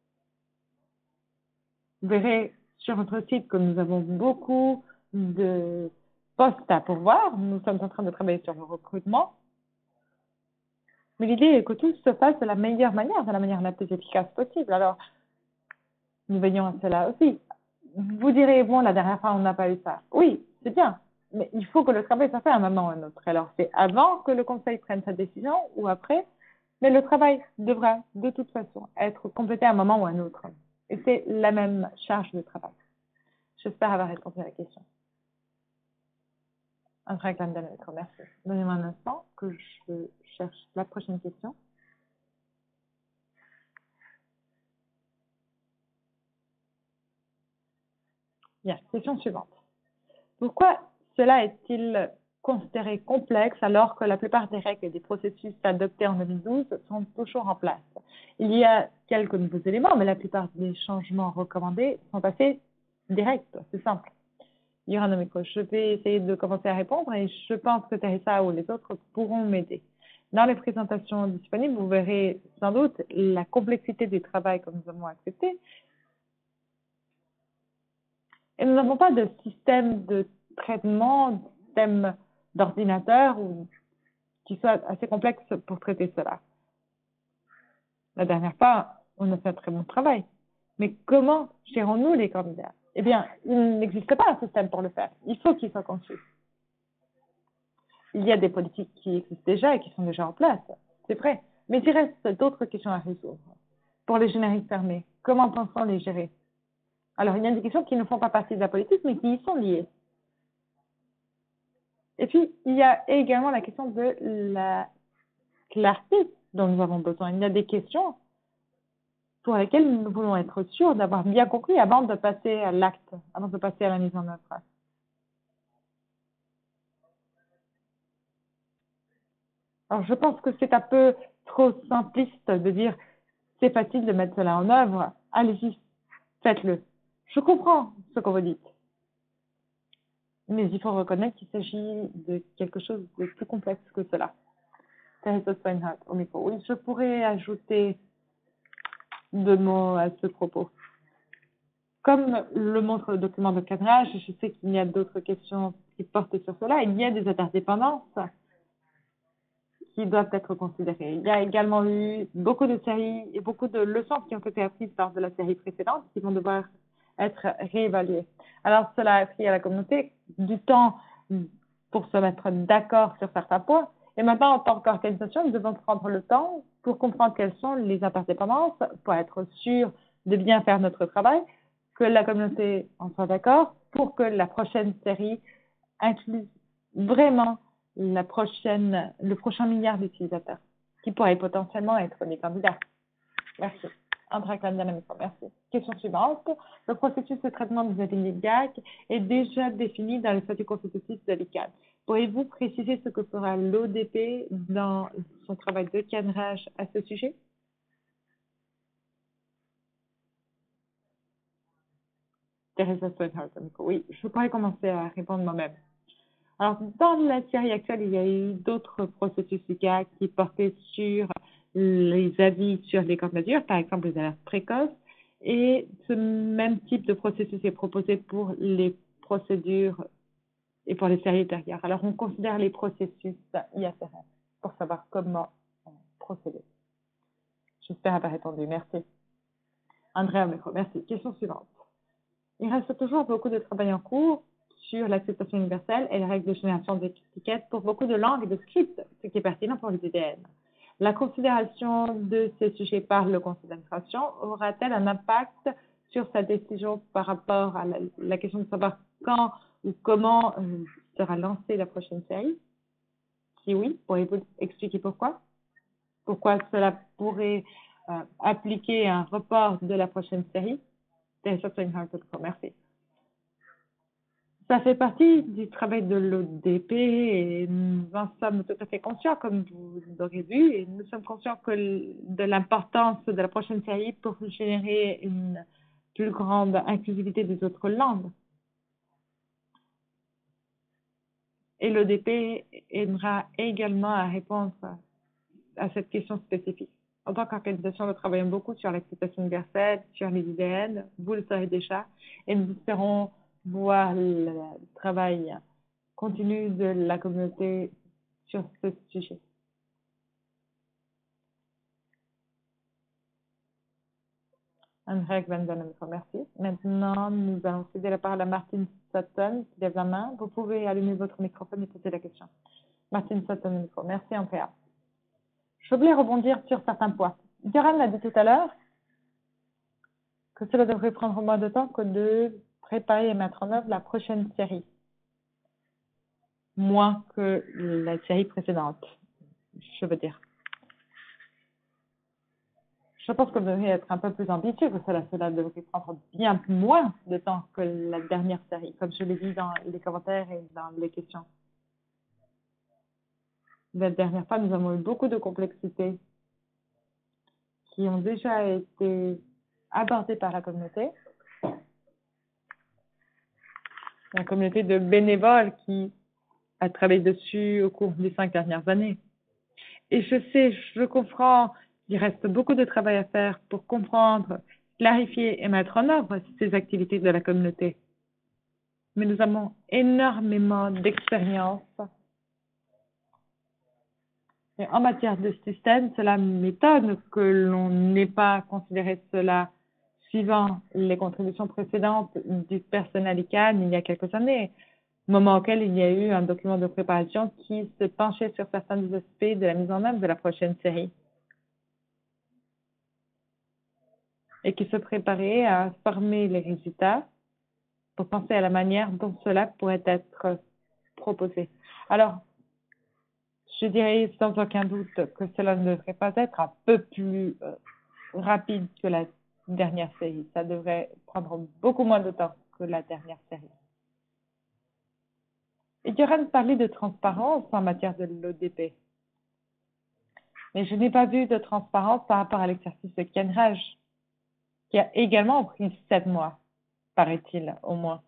Vous verrez sur notre site que nous avons beaucoup de postes à pourvoir. Nous sommes en train de travailler sur le recrutement. Mais l'idée est que tout se fasse de la meilleure manière, de la manière la plus efficace possible. Alors, nous veillons à cela aussi. Vous direz, bon, la dernière fois, on n'a pas eu ça. Oui, c'est bien, mais il faut que le travail soit fait à un moment ou à un autre. Alors, c'est avant que le Conseil prenne sa décision ou après, mais le travail devra de toute façon être complété à un moment ou à un autre. Et c'est la même charge de travail. J'espère avoir répondu à la question. Un très grand merci. Donnez-moi un instant que je cherche la prochaine question. Bien, question suivante. Pourquoi cela est-il considéré complexe alors que la plupart des règles et des processus adoptés en 2012 sont toujours en place? Il y a quelques nouveaux éléments, mais la plupart des changements recommandés sont assez directs, c'est simple. Johan Amico, je vais essayer de commencer à répondre et je pense que Teresa ou les autres pourront m'aider. Dans les présentations disponibles, vous verrez sans doute la complexité du travail que nous avons accepté. Et nous n'avons pas de système de traitement, système d'ordinateur qui soit assez complexe pour traiter cela. La dernière fois, on a fait un très bon travail. Mais comment gérons-nous les candidats? Eh bien, il n'existe pas un système pour le faire. Il faut qu'il soit conçu. Il y a des politiques qui existent déjà et qui sont déjà en place. C'est vrai. Mais il reste d'autres questions à résoudre. Pour les génériques fermés, comment pensons les gérer? Alors, il y a des questions qui ne font pas partie de la politique, mais qui y sont liées. Et puis, il y a également la question de la clarté dont nous avons besoin. Il y a des questions pour lesquelles nous voulons être sûrs d'avoir bien compris avant de passer à l'acte, avant de passer à la mise en œuvre. Alors, je pense que c'est un peu trop simpliste de dire c'est facile de mettre cela en œuvre, allez-y, faites-le. Je comprends ce que vous dites. Mais il faut reconnaître qu'il s'agit de quelque chose de plus complexe que cela. Teresa Steinhardt, au micro. Oui, je pourrais ajouter 2 mots à ce propos. Comme le montre le document de cadrage, je sais qu'il y a d'autres questions qui portent sur cela. Il y a des interdépendances qui doivent être considérées. Il y a également eu beaucoup de séries et beaucoup de leçons qui ont été apprises lors de la série précédente qui vont devoir être réévaluées. Alors, cela a pris à la communauté du temps pour se mettre d'accord sur certains points. Et maintenant, en tant qu'organisation, nous devons prendre le temps pour comprendre quelles sont les interdépendances, pour être sûr de bien faire notre travail, que la communauté en soit d'accord, pour que la prochaine série inclue vraiment le prochain milliard d'utilisateurs, qui pourraient potentiellement être des candidats. Merci. Merci. Question suivante. Le processus de traitement des avis GAC est déjà défini dans le statut constitutif de l'ICANN. Pourriez-vous préciser ce que fera l'ODP dans son travail de cadrage à ce sujet? Teresa Steinhardt. Oui, je pourrais commencer à répondre moi-même. Alors, dans la série actuelle, il y a eu d'autres processus ICA qui portaient sur les avis sur les contre-mesures, par exemple les alertes précoces, et ce même type de processus est proposé pour les procédures et pour les séries ultérieures. Alors, on considère les processus IFRS pour savoir comment procéder. J'espère avoir répondu. Merci. Andrea Mecro, merci. Question suivante. Il reste toujours beaucoup de travail en cours sur l'acceptation universelle et les règles de génération d'étiquettes pour beaucoup de langues et de scripts, ce qui est pertinent pour les IDN. La considération de ces sujets par le conseil d'administration aura-t-elle un impact sur sa décision par rapport à la question de savoir quand ou comment sera lancée la prochaine série? Si oui, pourriez-vous expliquer pourquoi? Pourquoi cela pourrait appliquer un report de la prochaine série? Merci. Ça fait partie du travail de l'ODP et nous en sommes tout à fait conscients, comme vous l'aurez vu, et nous sommes conscients de l'importance de la prochaine série pour générer une plus grande inclusivité des autres langues. Et l'ODP aidera également à répondre à cette question spécifique. En tant qu'organisation, nous travaillons beaucoup sur l'acceptation universelle, sur les IDN, vous le savez déjà, et nous espérons voir le travail continu de la communauté sur ce sujet. André Van Den, merci. Maintenant, nous allons céder la parole à Martin Sutton, qui lève la main. Vous pouvez allumer votre microphone et poser la question. Martin Sutton, merci Andrea. Je voulais rebondir sur certains points. Göran l'a dit tout à l'heure que cela devrait prendre moins de temps que de préparer et mettre en œuvre la prochaine série. Moins que la série précédente, je veux dire. Je pense qu'on devrait être un peu plus ambitieux que cela. Cela devrait prendre bien moins de temps que la dernière série, comme je l'ai dit dans les commentaires et dans les questions. La dernière fois, nous avons eu beaucoup de complexités qui ont déjà été abordées par la communauté de bénévoles qui a travaillé dessus au cours des 5 dernières années. Et je comprends qu'il reste beaucoup de travail à faire pour comprendre, clarifier et mettre en œuvre ces activités de la communauté. Mais nous avons énormément d'expérience. Et en matière de système, cela m'étonne que l'on n'ait pas considéré cela suivant les contributions précédentes du personnel ICANN il y a quelques années, moment auquel il y a eu un document de préparation qui se penchait sur certains des aspects de la mise en œuvre de la prochaine série et qui se préparait à former les résultats pour penser à la manière dont cela pourrait être proposé. Alors, je dirais sans aucun doute que cela ne devrait pas être un peu plus rapide que la dernière série. Ça devrait prendre beaucoup moins de temps que la dernière série. Et Göran parlait de transparence en matière de l'ODP. Mais je n'ai pas vu de transparence par rapport à l'exercice de cadrage, qui a également pris 7 mois, paraît-il, au moins.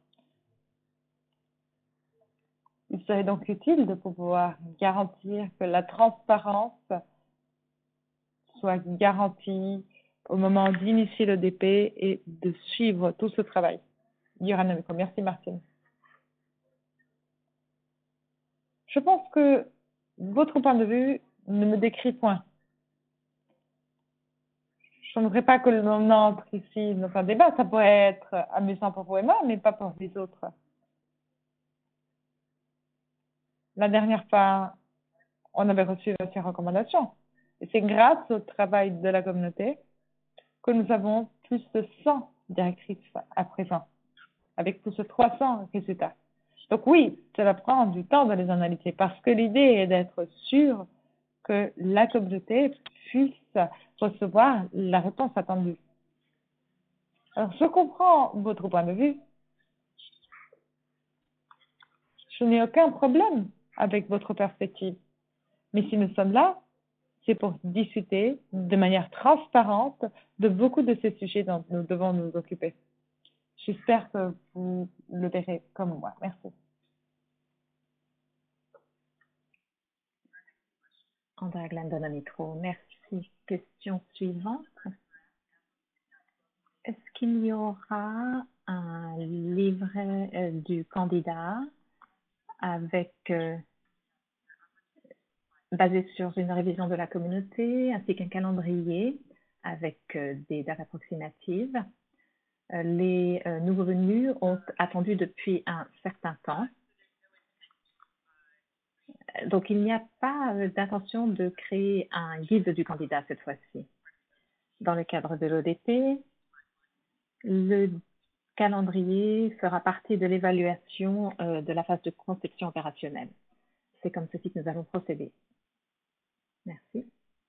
Il serait donc utile de pouvoir garantir que la transparence soit garantie au moment d'initier l'ODP et de suivre tout ce travail. Merci Martine. Je pense que votre point de vue ne me décrit point. Je ne voudrais pas que l'on entre ici dans un débat. Ça pourrait être amusant pour vous et moi, mais pas pour les autres. La dernière fois, on avait reçu ces recommandations. Et c'est grâce au travail de la communauté que nous avons plus de 100 directrices à présent, avec plus de 300 résultats. Donc oui, cela prend du temps de les analyser parce que l'idée est d'être sûr que la communauté puisse recevoir la réponse attendue. Alors, je comprends votre point de vue. Je n'ai aucun problème avec votre perspective. Mais si nous sommes là, c'est pour discuter de manière transparente de beaucoup de ces sujets dont nous devons nous occuper. J'espère que vous le verrez comme moi. Merci. Andrea Glandon au micro. Merci. Question suivante. Est-ce qu'il y aura un livret du candidat avec basé sur une révision de la communauté ainsi qu'un calendrier avec des dates approximatives? Les nouveaux venus ont attendu depuis un certain temps. Donc, il n'y a pas d'intention de créer un guide du candidat cette fois-ci. Dans le cadre de l'ODP, le calendrier fera partie de l'évaluation de la phase de conception opérationnelle. C'est comme ceci que nous allons procéder. Merci.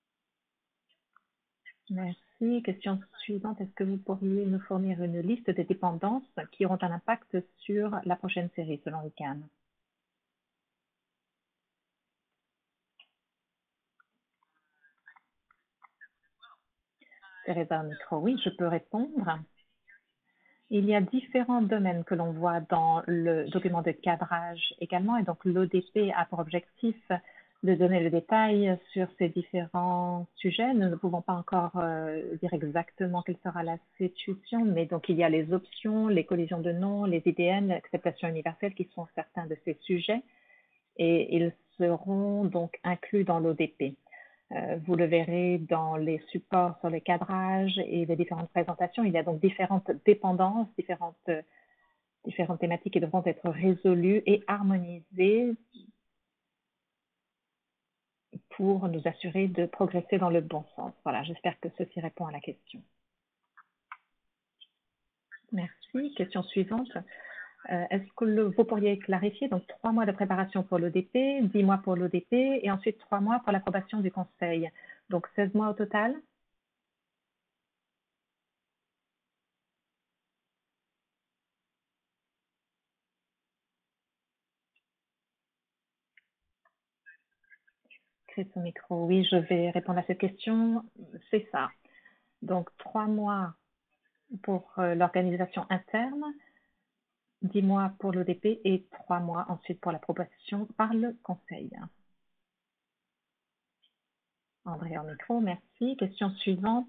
Merci. Question suivante. Est-ce que vous pourriez nous fournir une liste des dépendances qui auront un impact sur la prochaine série selon l'ICANN? Teresa Micro, oui, je peux répondre. Il y a différents domaines que l'on voit dans le document de cadrage également, et donc l'ODP a pour objectif de donner le détail sur ces différents sujets. Nous ne pouvons pas encore dire exactement quelle sera la situation, mais donc il y a les options, les collisions de noms, les IDN, l'acceptation universelle qui sont certains de ces sujets, et ils seront donc inclus dans l'ODP. Vous le verrez dans les supports sur le cadrage et les différentes présentations. Il y a donc différentes dépendances, différentes thématiques qui devront être résolues et harmonisées pour nous assurer de progresser dans le bon sens. Voilà, j'espère que ceci répond à la question. Merci. Question suivante. Est-ce que vous pourriez clarifier, donc 3 mois de préparation pour l'ODP, 10 mois pour l'ODP et ensuite 3 mois pour l'approbation du conseil. Donc 16 mois au total? Chris au micro. Oui, je vais répondre à cette question. C'est ça. Donc 3 mois pour l'organisation interne, 10 mois pour l'ODP et 3 mois ensuite pour l'approbation par le conseil. André au micro, merci. Question suivante.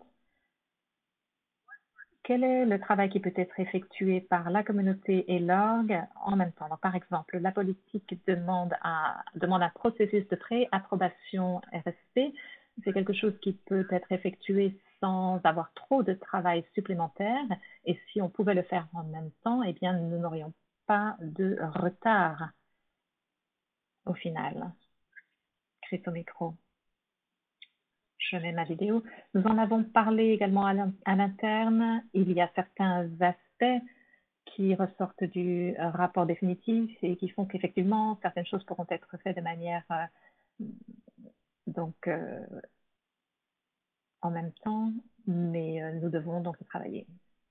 Quel est le travail qui peut être effectué par la communauté et l'orgue en même temps? Donc, par exemple, la politique demande un processus de pré-approbation RSP. C'est quelque chose qui peut être effectué sans avoir trop de travail supplémentaire. Et si on pouvait le faire en même temps, eh bien, nous n'aurions pas de retard au final. Chris au micro. Je mets ma vidéo. Nous en avons parlé également à l'interne. Il y a certains aspects qui ressortent du rapport définitif et qui font qu'effectivement, certaines choses pourront être faites de manière en même temps, mais nous devons donc y travailler.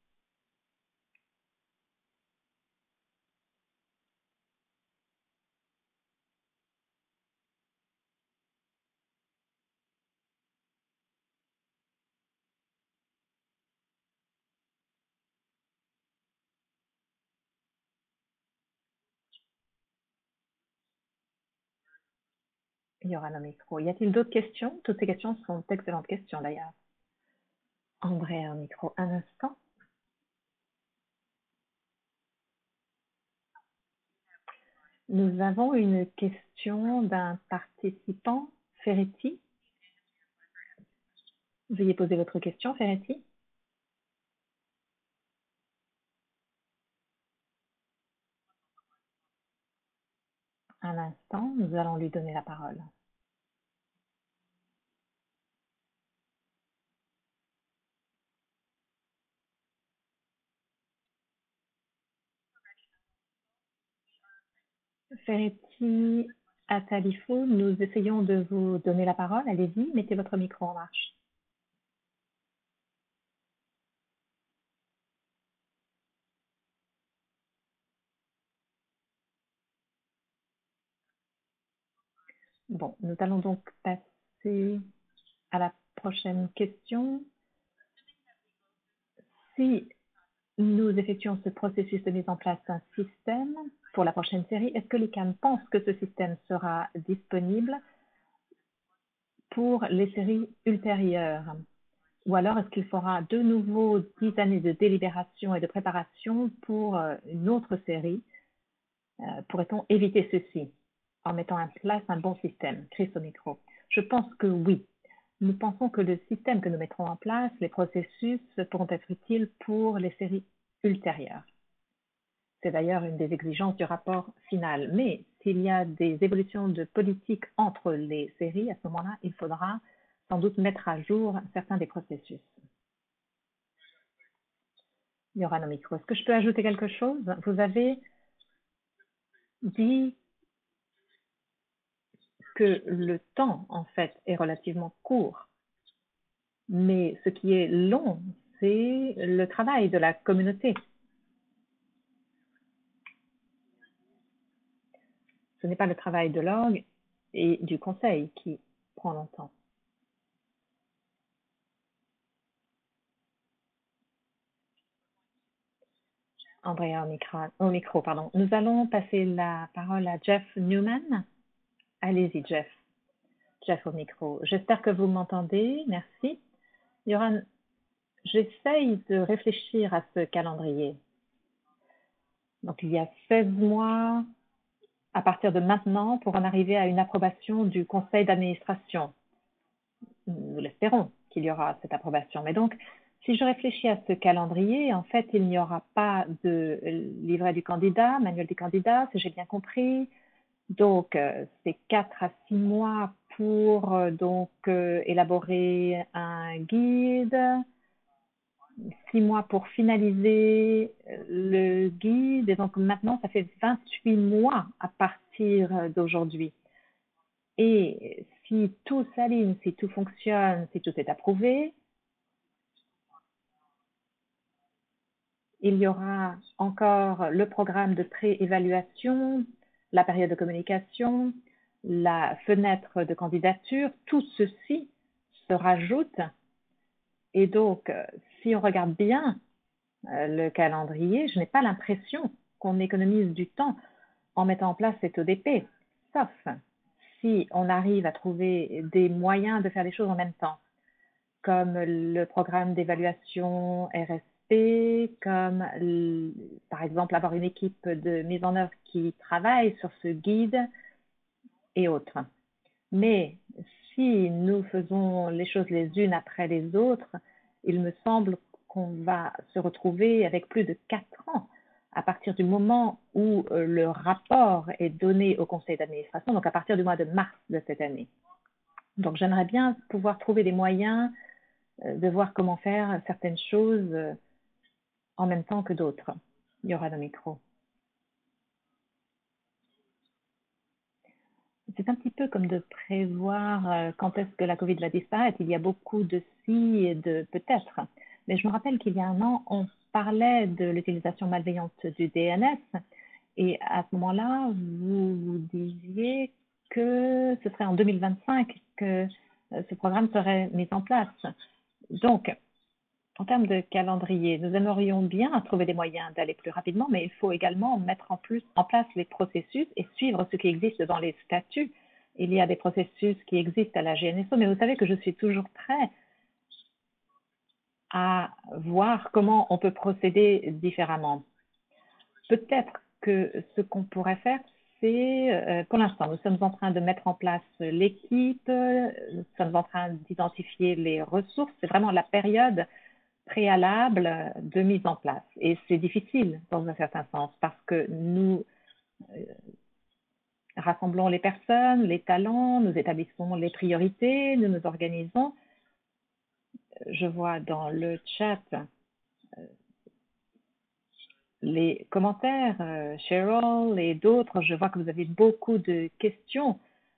Il y aura le micro. Y a-t-il d'autres questions? Toutes ces questions sont d'excellentes questions d'ailleurs. André, un micro, un instant. Nous avons une question d'un participant, Ferretti. Veuillez poser votre question, Ferretti. Un instant, nous allons lui donner la parole. Ferretti Atalifo, nous essayons de vous donner la parole. Allez-y, mettez votre micro en marche. Bon, nous allons donc passer à la prochaine question. Si nous effectuons ce processus de mise en place d'un système pour la prochaine série, est-ce que l'ICANN pense que ce système sera disponible pour les séries ultérieures? Ou alors est-ce qu'il faudra de nouveau 10 années de délibération et de préparation pour une autre série? Pourrait-on éviter ceci en mettant en place un bon système? Chris au micro. Je pense que oui. Nous pensons que le système que nous mettrons en place, les processus, pourront être utiles pour les séries ultérieures. C'est d'ailleurs une des exigences du rapport final. Mais s'il y a des évolutions de politique entre les séries, à ce moment-là, il faudra sans doute mettre à jour certains des processus. Yoran au micro. Est-ce que je peux ajouter quelque chose? Vous avez dit que le temps, en fait, est relativement court. Mais ce qui est long, c'est le travail de la communauté. Ce n'est pas le travail de l'orgue et du conseil qui prend longtemps. Andrea au micro, pardon. Nous allons passer la parole à Jeff Newman. Allez-y, Jeff. Jeff au micro. J'espère que vous m'entendez. Merci. Yoran, j'essaye de réfléchir à ce calendrier. Donc, il y a 16 mois à partir de maintenant pour en arriver à une approbation du conseil d'administration. Nous l'espérons qu'il y aura cette approbation. Mais donc, si je réfléchis à ce calendrier, en fait, il n'y aura pas de livret du candidat, manuel du candidat, si j'ai bien compris. Donc, c'est 4 à 6 mois pour élaborer un guide, 6 mois pour finaliser le guide. Et donc, maintenant, ça fait 28 mois à partir d'aujourd'hui. Et si tout s'aligne, si tout fonctionne, si tout est approuvé, il y aura encore le programme de pré-évaluation, la période de communication, la fenêtre de candidature. Tout ceci se rajoute. Et donc, si on regarde bien le calendrier, je n'ai pas l'impression qu'on économise du temps en mettant en place cette ODP, sauf si on arrive à trouver des moyens de faire les choses en même temps, comme le programme d'évaluation RSP, comme par exemple avoir une équipe de mise en œuvre qui travaille sur ce guide et autres. Mais si nous faisons les choses les unes après les autres, il me semble qu'on va se retrouver avec plus de 4 ans à partir du moment où le rapport est donné au conseil d'administration, donc à partir du mois de mars de cette année. Donc j'aimerais bien pouvoir trouver des moyens de voir comment faire certaines choses en même temps que d'autres. Il y aura le micro. C'est un petit peu comme de prévoir quand est-ce que la Covid va disparaître. Il y a beaucoup de si et de peut-être. Mais je me rappelle qu'il y a un an, on parlait de l'utilisation malveillante du DNS. Et à ce moment-là, vous disiez que ce serait en 2025 que ce programme serait mis en place. Donc, en termes de calendrier, nous aimerions bien trouver des moyens d'aller plus rapidement, mais il faut également mettre en place les processus et suivre ce qui existe dans les statuts. Il y a des processus qui existent à la GNSO, mais vous savez que je suis toujours prêt à voir comment on peut procéder différemment. Peut-être que ce qu'on pourrait faire, c'est, pour l'instant, nous sommes en train de mettre en place l'équipe, nous sommes en train d'identifier les ressources. C'est vraiment la période préalable de mise en place. Et c'est difficile dans un certain sens parce que nous rassemblons les personnes, les talents, nous établissons les priorités, nous nous organisons. Je vois dans le chat les commentaires, Cheryl et d'autres, je vois que vous avez beaucoup de questions.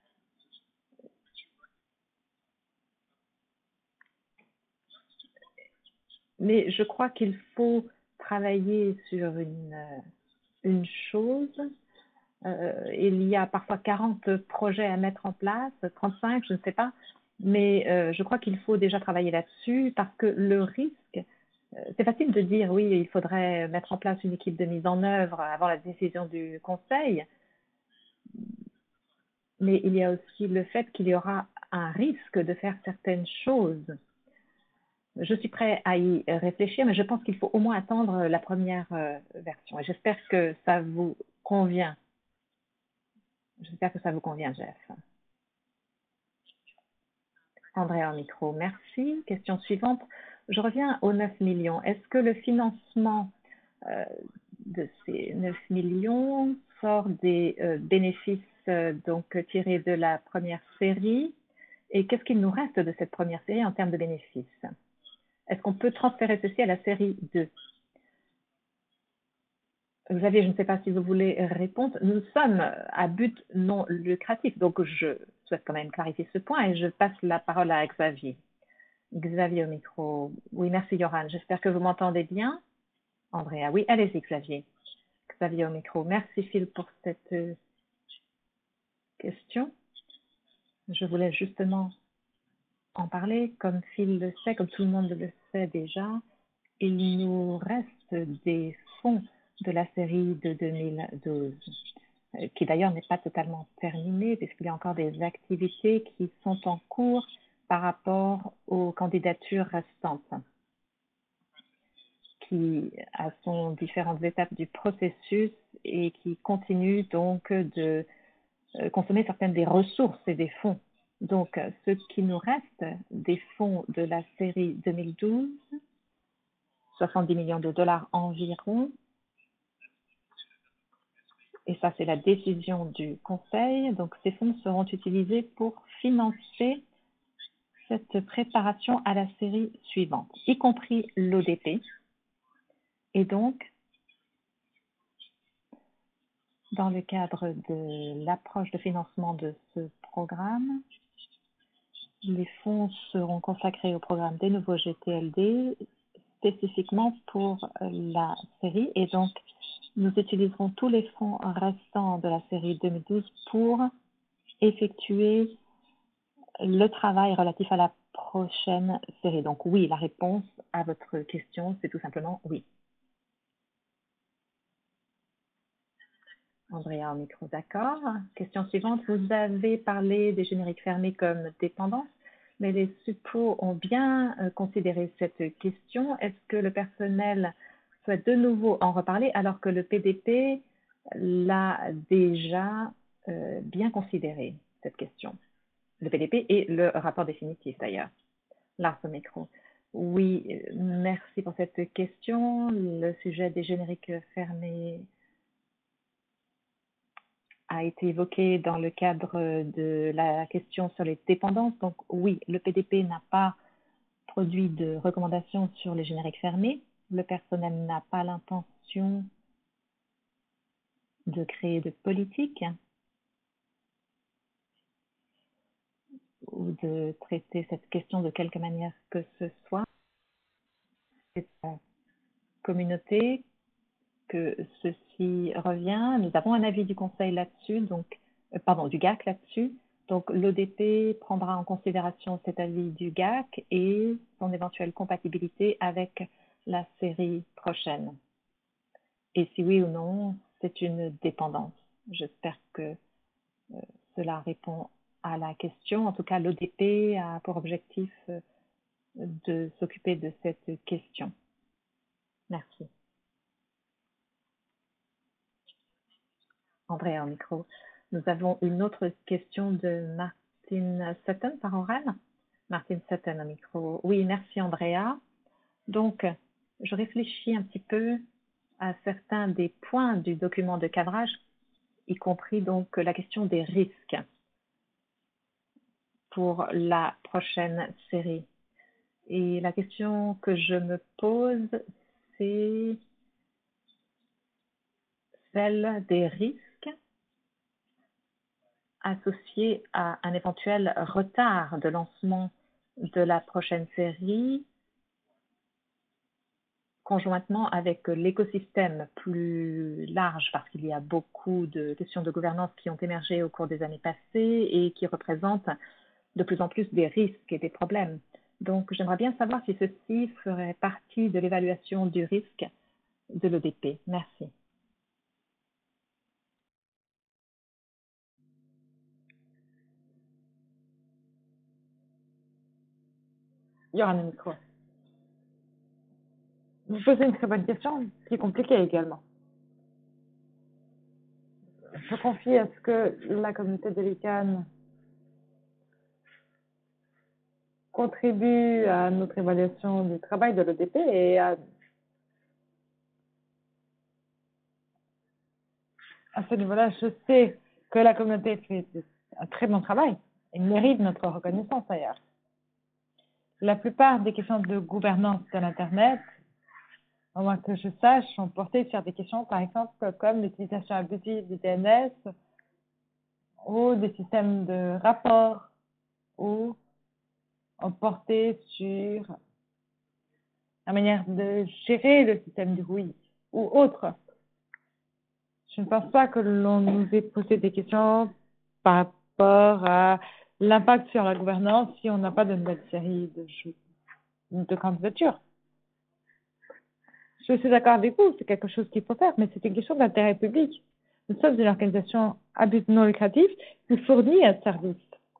Mais je crois qu'il faut travailler sur une chose. Il y a parfois 40 projets à mettre en place, 35, je ne sais pas. Mais je crois qu'il faut déjà travailler là-dessus parce que le risque, C'est facile de dire, oui, il faudrait mettre en place une équipe de mise en œuvre avant la décision du Conseil, mais il y a aussi le fait qu'il y aura un risque de faire certaines choses. Je suis prêt à y réfléchir, mais je pense qu'il faut au moins attendre la première version. Et j'espère que ça vous convient. J'espère que ça vous convient, Jeff. Andrea au micro, merci. Question suivante. Je reviens aux 9 millions. Est-ce que le financement de ces 9 millions sort des bénéfices donc tirés de la première série? Et qu'est-ce qu'il nous reste de cette première série en termes de bénéfices? Est-ce qu'on peut transférer ceci à la série 2? Xavier, je ne sais pas si vous voulez répondre. Nous sommes à but non lucratif, donc je souhaite quand même clarifier ce point et je passe la parole à Xavier. Xavier au micro. Oui, merci Yoran. J'espère que vous m'entendez bien. Andrea, oui, allez-y Xavier. Xavier au micro. Merci Phil pour cette question. Je voulais justement en parler. Comme Phil le sait, comme tout le monde le sait déjà, il nous reste des fonds de la série de 2012, qui d'ailleurs n'est pas totalement terminée, puisqu'il y a encore des activités qui sont en cours par rapport aux candidatures restantes, qui sont différentes étapes du processus et qui continuent donc de consommer certaines des ressources et des fonds. Donc, ce qui nous reste des fonds de la série 2012, 70 millions de dollars environ, et ça c'est la décision du Conseil, donc ces fonds seront utilisés pour financer cette préparation à la série suivante, y compris l'ODP. Et donc, dans le cadre de l'approche de financement de ce programme, les fonds seront consacrés au programme des nouveaux GTLD, spécifiquement pour la série. Et donc, nous utiliserons tous les fonds restants de la série 2012 pour effectuer le travail relatif à la prochaine série. Donc oui, la réponse à votre question, c'est tout simplement oui. Andrea au micro, d'accord. Question suivante, vous avez parlé des génériques fermés comme dépendance, mais les suppos ont bien considéré cette question. Est-ce que le personnel souhaite de nouveau en reparler alors que le PDP l'a déjà bien considéré, cette question? Le PDP et le rapport définitif d'ailleurs. Lars au micro. Oui, merci pour cette question. Le sujet des génériques fermés a été évoqué dans le cadre de la question sur les dépendances. Donc oui, le PDP n'a pas produit de recommandations sur les génériques fermés. Le personnel n'a pas l'intention de créer de politique ou de traiter cette question de quelque manière que ce soit. C'est la communauté que ceci revient. Nous avons un avis du Conseil là-dessus, donc du GAC là-dessus. Donc l'ODP prendra en considération cet avis du GAC et son éventuelle compatibilité avec la série prochaine. Et si oui ou non, c'est une dépendance. J'espère que cela répond à la question. En tout cas, l'ODP a pour objectif de s'occuper de cette question. Merci. Andrea au micro. Nous avons une autre question de Martin Sutton par oral. Martin Sutton au micro. Oui, merci Andrea. Donc, je réfléchis un petit peu à certains des points du document de cadrage, y compris donc la question des risques pour la prochaine série. Et la question que je me pose, c'est celle des risques associé à un éventuel retard de lancement de la prochaine série, conjointement avec l'écosystème plus large, parce qu'il y a beaucoup de questions de gouvernance qui ont émergé au cours des années passées et qui représentent de plus en plus des risques et des problèmes. Donc, j'aimerais bien savoir si ceci ferait partie de l'évaluation du risque de l'EDP. Merci. Il y aura un micro. Vous posez une très bonne question, qui est compliquée également. Je confie à ce que la communauté de l'ICANN contribue à notre évaluation du travail de l'EDP et à ce niveau-là, je sais que la communauté fait un très bon travail et mérite notre reconnaissance d'ailleurs. La plupart des questions de gouvernance de l'Internet, au moins que je sache, sont portées sur des questions, par exemple, comme l'utilisation abusive du DNS ou des systèmes de rapport ou ont porté sur la manière de gérer le système du bruit ou autre. Je ne pense pas que l'on nous ait posé des questions par rapport à l'impact sur la gouvernance si on n'a pas de nouvelle série de candidatures. Je suis d'accord avec vous, c'est quelque chose qu'il faut faire, mais c'est une question d'intérêt public. Nous sommes une organisation à but non lucratif qui fournit un service.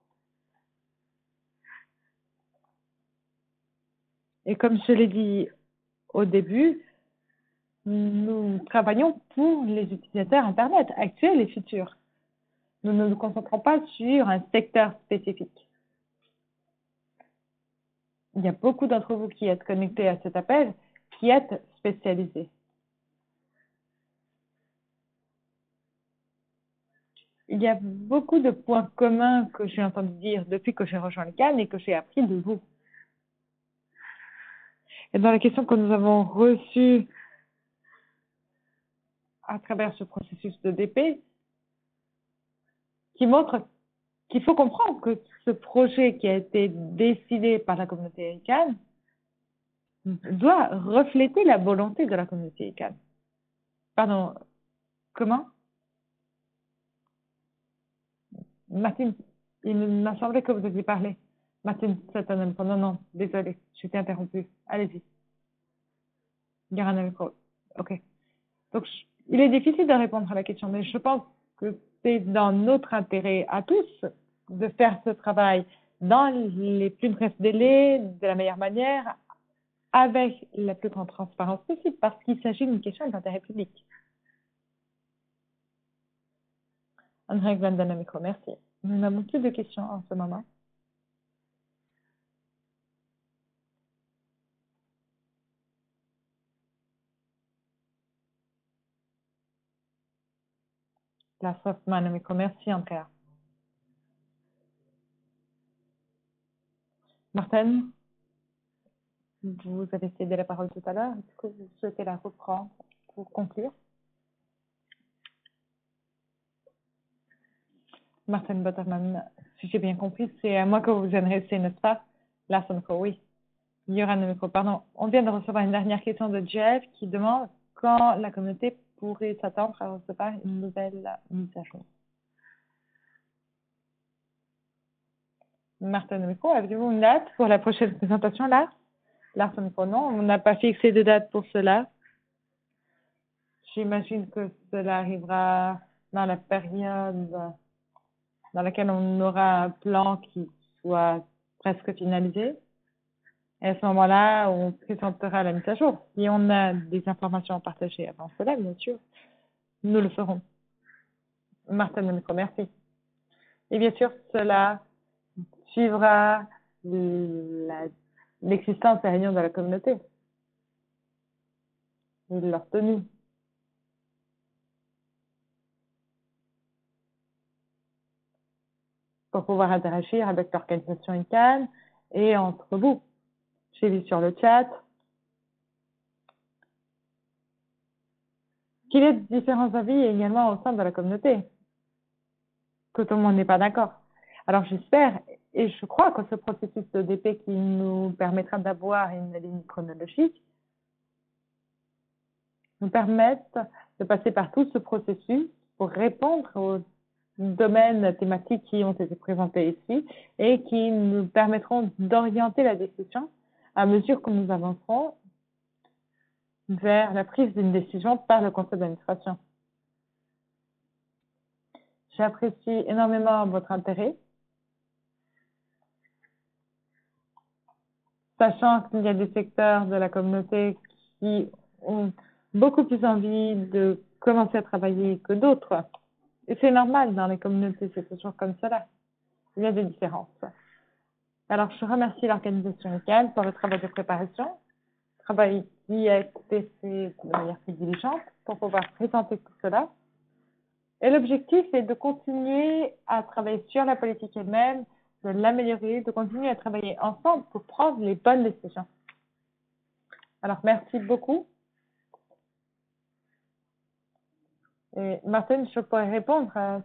Et comme je l'ai dit au début, nous travaillons pour les utilisateurs Internet actuels et futurs. Nous ne nous concentrons pas sur un secteur spécifique. Il y a beaucoup d'entre vous qui êtes connectés à cet appel, qui êtes spécialisés. Il y a beaucoup de points communs que j'ai entendu dire depuis que j'ai rejoint le CAN et que j'ai appris de vous. Et dans les questions que nous avons reçues à travers ce processus de DP, qui montre qu'il faut comprendre que ce projet qui a été décidé par la communauté ICANN doit refléter la volonté de la communauté ICANN. Pardon, comment? Martine, il m'a semblé que vous aviez parlé. Martine, c'est un micro. Non, non, désolé, je t'ai interrompu. Allez-y. Il y aura un micro. OK. Donc, il est difficile de répondre à la question, mais je pense que c'est dans notre intérêt à tous de faire ce travail dans les plus brefs délais, de la meilleure manière, avec la plus grande transparence possible, parce qu'il s'agit d'une question d'intérêt public. André Glendon, micro, merci. Nous n'avons plus de questions en ce moment. La Softman, micro, merci Andrea. Martin, vous avez cédé la parole tout à l'heure. Est-ce que vous souhaitez la reprendre pour conclure? Martin Butterman, si j'ai bien compris, c'est à moi que vous adressez, n'est-ce pas? Lars micro, oui. Yoran micro, pardon. On vient de recevoir une dernière question de Jeff qui demande quand la communauté pourrait s'attendre à recevoir une nouvelle mise à jour. Martin micro, avez-vous une date pour la prochaine présentation, Lars? Lars micro, non, on n'a pas fixé de date pour cela. J'imagine que cela arrivera dans la période dans laquelle on aura un plan qui soit presque finalisé. Et à ce moment-là, on présentera la mise à jour. Si on a des informations à partager avant cela, bien sûr, nous le ferons. Martin Monico, merci. Et bien sûr, cela suivra l'existence des réunions de la communauté et de leur tenue. Pour pouvoir interagir avec l'organisation ICANN et entre vous. J'ai vu sur le chat qu'il y a différents avis également au sein de la communauté, que tout le monde n'est pas d'accord. Alors j'espère et je crois que ce processus de DP qui nous permettra d'avoir une ligne chronologique nous permette de passer par tout ce processus pour répondre aux domaines thématiques qui ont été présentés ici et qui nous permettront d'orienter la discussion à mesure que nous avancerons vers la prise d'une décision par le conseil d'administration. J'apprécie énormément votre intérêt, sachant qu'il y a des secteurs de la communauté qui ont beaucoup plus envie de commencer à travailler que d'autres. Et c'est normal dans les communautés, c'est toujours comme cela. Il y a des différences. Alors, je remercie l'organisation locale pour le travail de préparation, travail qui a été fait de manière plus diligente pour pouvoir présenter tout cela. Et l'objectif est de continuer à travailler sur la politique elle-même, de l'améliorer, de continuer à travailler ensemble pour prendre les bonnes décisions. Alors, merci beaucoup. Et Martine, je pourrais répondre à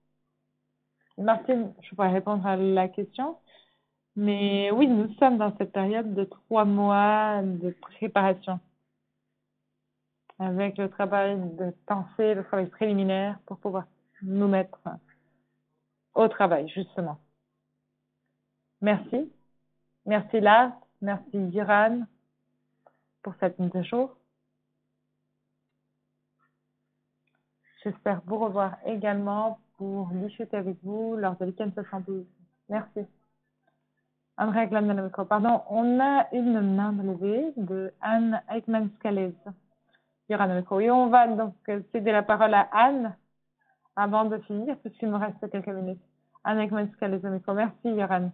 la question. Mais oui, nous sommes dans cette période de 3 mois de préparation, avec le travail de pensée, le travail préliminaire pour pouvoir nous mettre au travail, justement. Merci. Merci Lars, merci Yoran pour cette mise à jour. J'espère vous revoir également pour discuter avec vous lors de l'ICANN 72. Merci. On réclame le micro. Pardon, on a une main levée de Anne Eichmann-Scalez. Il y aura le micro. Et on va donc céder la parole à Anne avant de finir, puisqu'il me reste quelques minutes. Anne Eichmann-Scalez au micro. Merci, Yoran.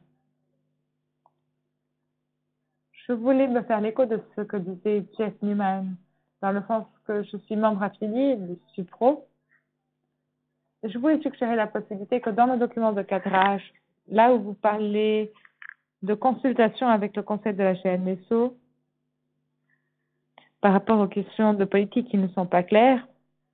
Je voulais me faire l'écho de ce que disait Jeff Newman, dans le sens que je suis membre affilié de Supro. Je voulais suggérer la possibilité que dans le document de cadrage, là où vous parlez de consultation avec le conseil de la GNSO par rapport aux questions de politique qui ne sont pas claires,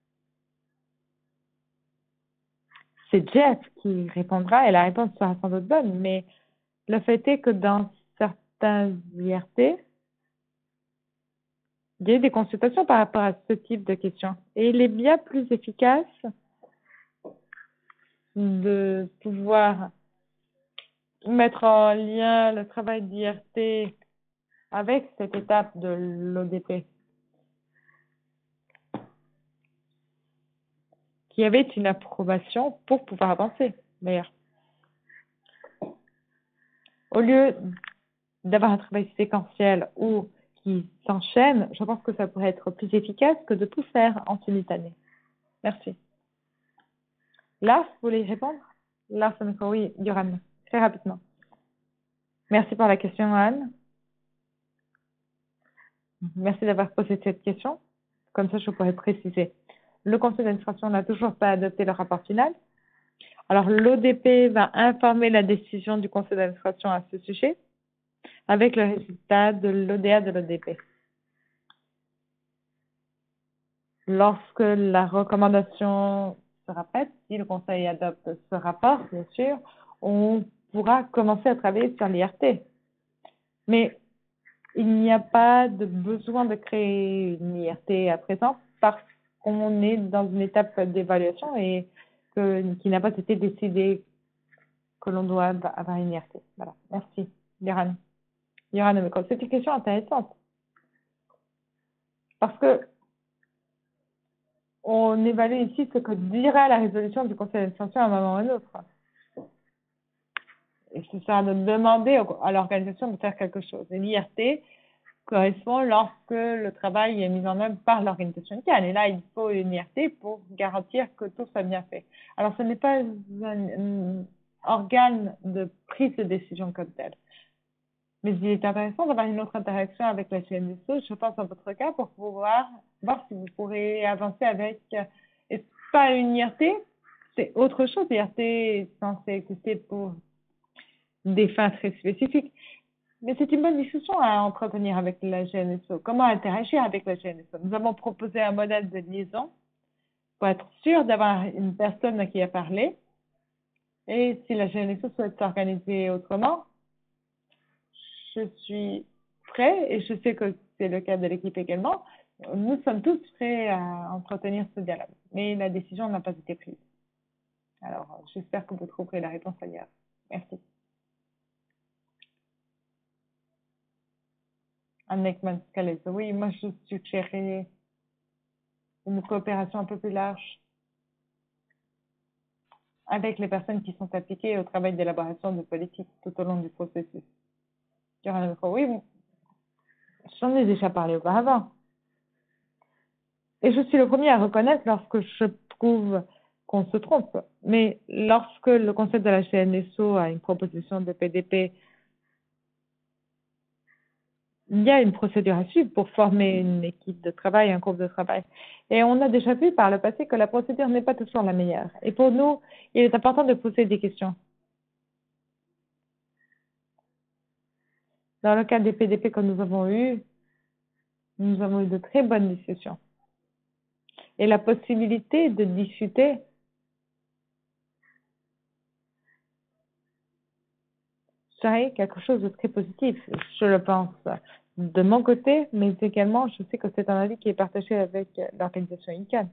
c'est Jeff qui répondra et la réponse sera sans doute bonne, mais le fait est que dans certains IRT, il y a eu des consultations par rapport à ce type de questions. Et il est bien plus efficace de pouvoir mettre en lien le travail d'IRT avec cette étape de l'ODP, qui avait une approbation pour pouvoir avancer, d'ailleurs. Au lieu d'avoir un travail séquentiel ou qui s'enchaîne, je pense que ça pourrait être plus efficace que de tout faire en simultané. Merci. Lars, vous voulez répondre? Lars, oui, Yoran, très rapidement. Merci pour la question, Anne. Merci d'avoir posé cette question. Comme ça, je pourrais préciser. Le conseil d'administration n'a toujours pas adopté le rapport final. Alors, l'ODP va informer la décision du conseil d'administration à ce sujet avec le résultat de l'ODA de l'ODP. Lorsque la recommandation sera prête, si le conseil adopte ce rapport, bien sûr, on pourra commencer à travailler sur l'IRT. Mais il n'y a pas de besoin de créer une IRT à présent parce qu'on est dans une étape d'évaluation et qui n'a pas été décidé que l'on doit avoir une IRT. Voilà. Merci. Yoran, c'est une question intéressante. Parce que on évalue ici ce que dira la résolution du conseil d'administration à un moment ou à un autre. Et c'est ça, de demander à l'organisation de faire quelque chose. Et l'IRT correspond lorsque le travail est mis en œuvre par l'organisation locale. Et là, il faut une IRT pour garantir que tout soit bien fait. Alors, ce n'est pas un organe de prise de décision comme tel. Mais il est intéressant d'avoir une autre interaction avec la GNSO, je pense dans votre cas, pour pouvoir voir si vous pourrez avancer avec. Et pas une IRT, c'est autre chose. L'IRT est censé exister pour des fins très spécifiques. Mais c'est une bonne discussion à entretenir avec la GNSO. Comment interagir avec la GNSO? Nous avons proposé un modèle de liaison pour être sûr d'avoir une personne à qui a parlé. Et si la GNSO souhaite s'organiser autrement, je suis prêt, et je sais que c'est le cas de l'équipe également, nous sommes tous prêts à entretenir ce dialogue. Mais la décision n'a pas été prise. Alors, j'espère que vous trouverez la réponse ailleurs. Merci. Annick Manscales. Oui, moi, je suggérais une coopération un peu plus large avec les personnes qui sont appliquées au travail d'élaboration de politique tout au long du processus. Oui, j'en ai déjà parlé auparavant. Et je suis le premier à reconnaître lorsque je trouve qu'on se trompe. Mais lorsque le conseil de la CNSO a une proposition de PDP, il y a une procédure à suivre pour former une équipe de travail, un groupe de travail. Et on a déjà vu par le passé que la procédure n'est pas toujours la meilleure. Et pour nous, il est important de poser des questions. Dans le cas des PDP que nous avons eu de très bonnes discussions. Et la possibilité de discuter serait quelque chose de très positif, je le pense, de mon côté, mais également, je sais que c'est un avis qui est partagé avec l'organisation ICANN.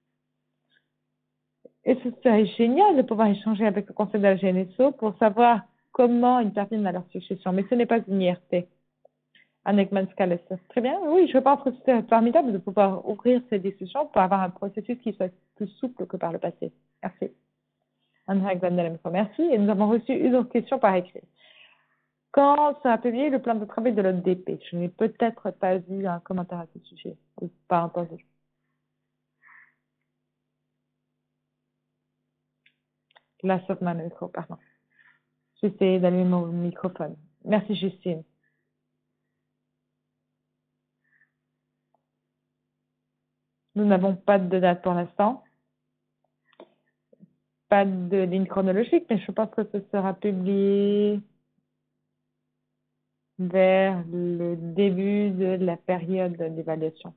Et ce serait génial de pouvoir échanger avec le conseil de la GNSO pour savoir comment ils parviennent à leur succession, mais ce n'est pas une IRT. Annick Manscales. Très bien, oui, je pense que c'est formidable de pouvoir ouvrir ces discussions pour avoir un processus qui soit plus souple que par le passé. Merci. André Glandelem, merci. Et nous avons reçu une autre question par écrit. Quand sera publié le plan de travail de l'ODP? Je n'ai peut-être pas vu un commentaire à ce sujet, ou pas entendu. La sauf mon micro, pardon. J'essaie d'allumer mon microphone. Merci, Justine. Nous n'avons pas de date pour l'instant. Pas de ligne chronologique, mais je pense que ce sera publié vers le début de la période d'évaluation.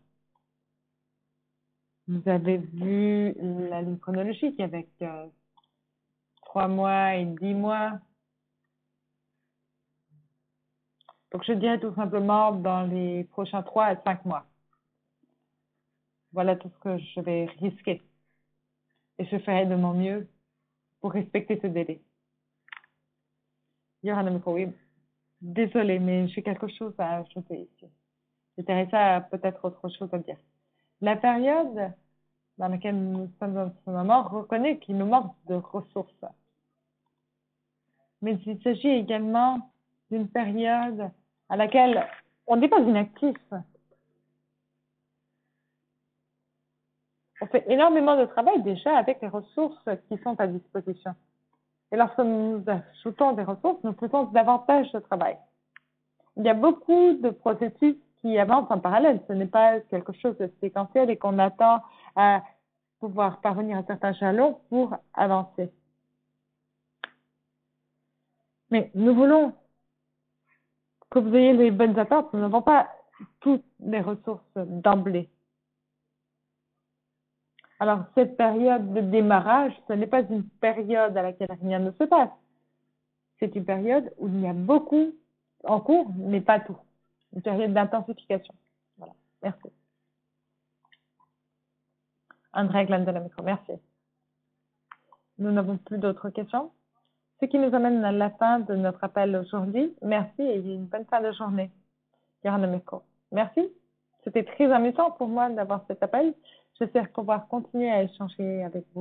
Vous avez vu la ligne chronologique avec 3 mois et 10 mois. Donc, je dirais tout simplement dans les prochains 3 à 5 mois. Voilà tout ce que je vais risquer. Et je ferai de mon mieux pour respecter ce délai. Yohanna Mikro, oui. Désolée, mais j'ai quelque chose à ajouter ici. Et Teresa a peut-être autre chose à dire. La période dans laquelle nous sommes en ce moment reconnaît qu'il nous manque de ressources. Mais il s'agit également d'une période à laquelle on n'est pas inactif. On fait énormément de travail déjà avec les ressources qui sont à disposition. Et lorsque nous ajoutons des ressources, nous faisons davantage de travail. Il y a beaucoup de processus qui avancent en parallèle. Ce n'est pas quelque chose de séquentiel et qu'on attend à pouvoir parvenir à certains jalons pour avancer. Mais nous voulons que vous ayez les bonnes attentes. Nous n'avons pas toutes les ressources d'emblée. Alors, cette période de démarrage, ce n'est pas une période à laquelle rien ne se passe. C'est une période où il y a beaucoup en cours, mais pas tout. Une période d'intensification. Voilà. Merci. André Glan de la micro, merci. Nous n'avons plus d'autres questions. Ce qui nous amène à la fin de notre appel aujourd'hui. Merci et une bonne fin de journée. Yohanna Mikro. Merci. C'était très amusant pour moi d'avoir cet appel. J'espère pouvoir continuer à échanger avec vous.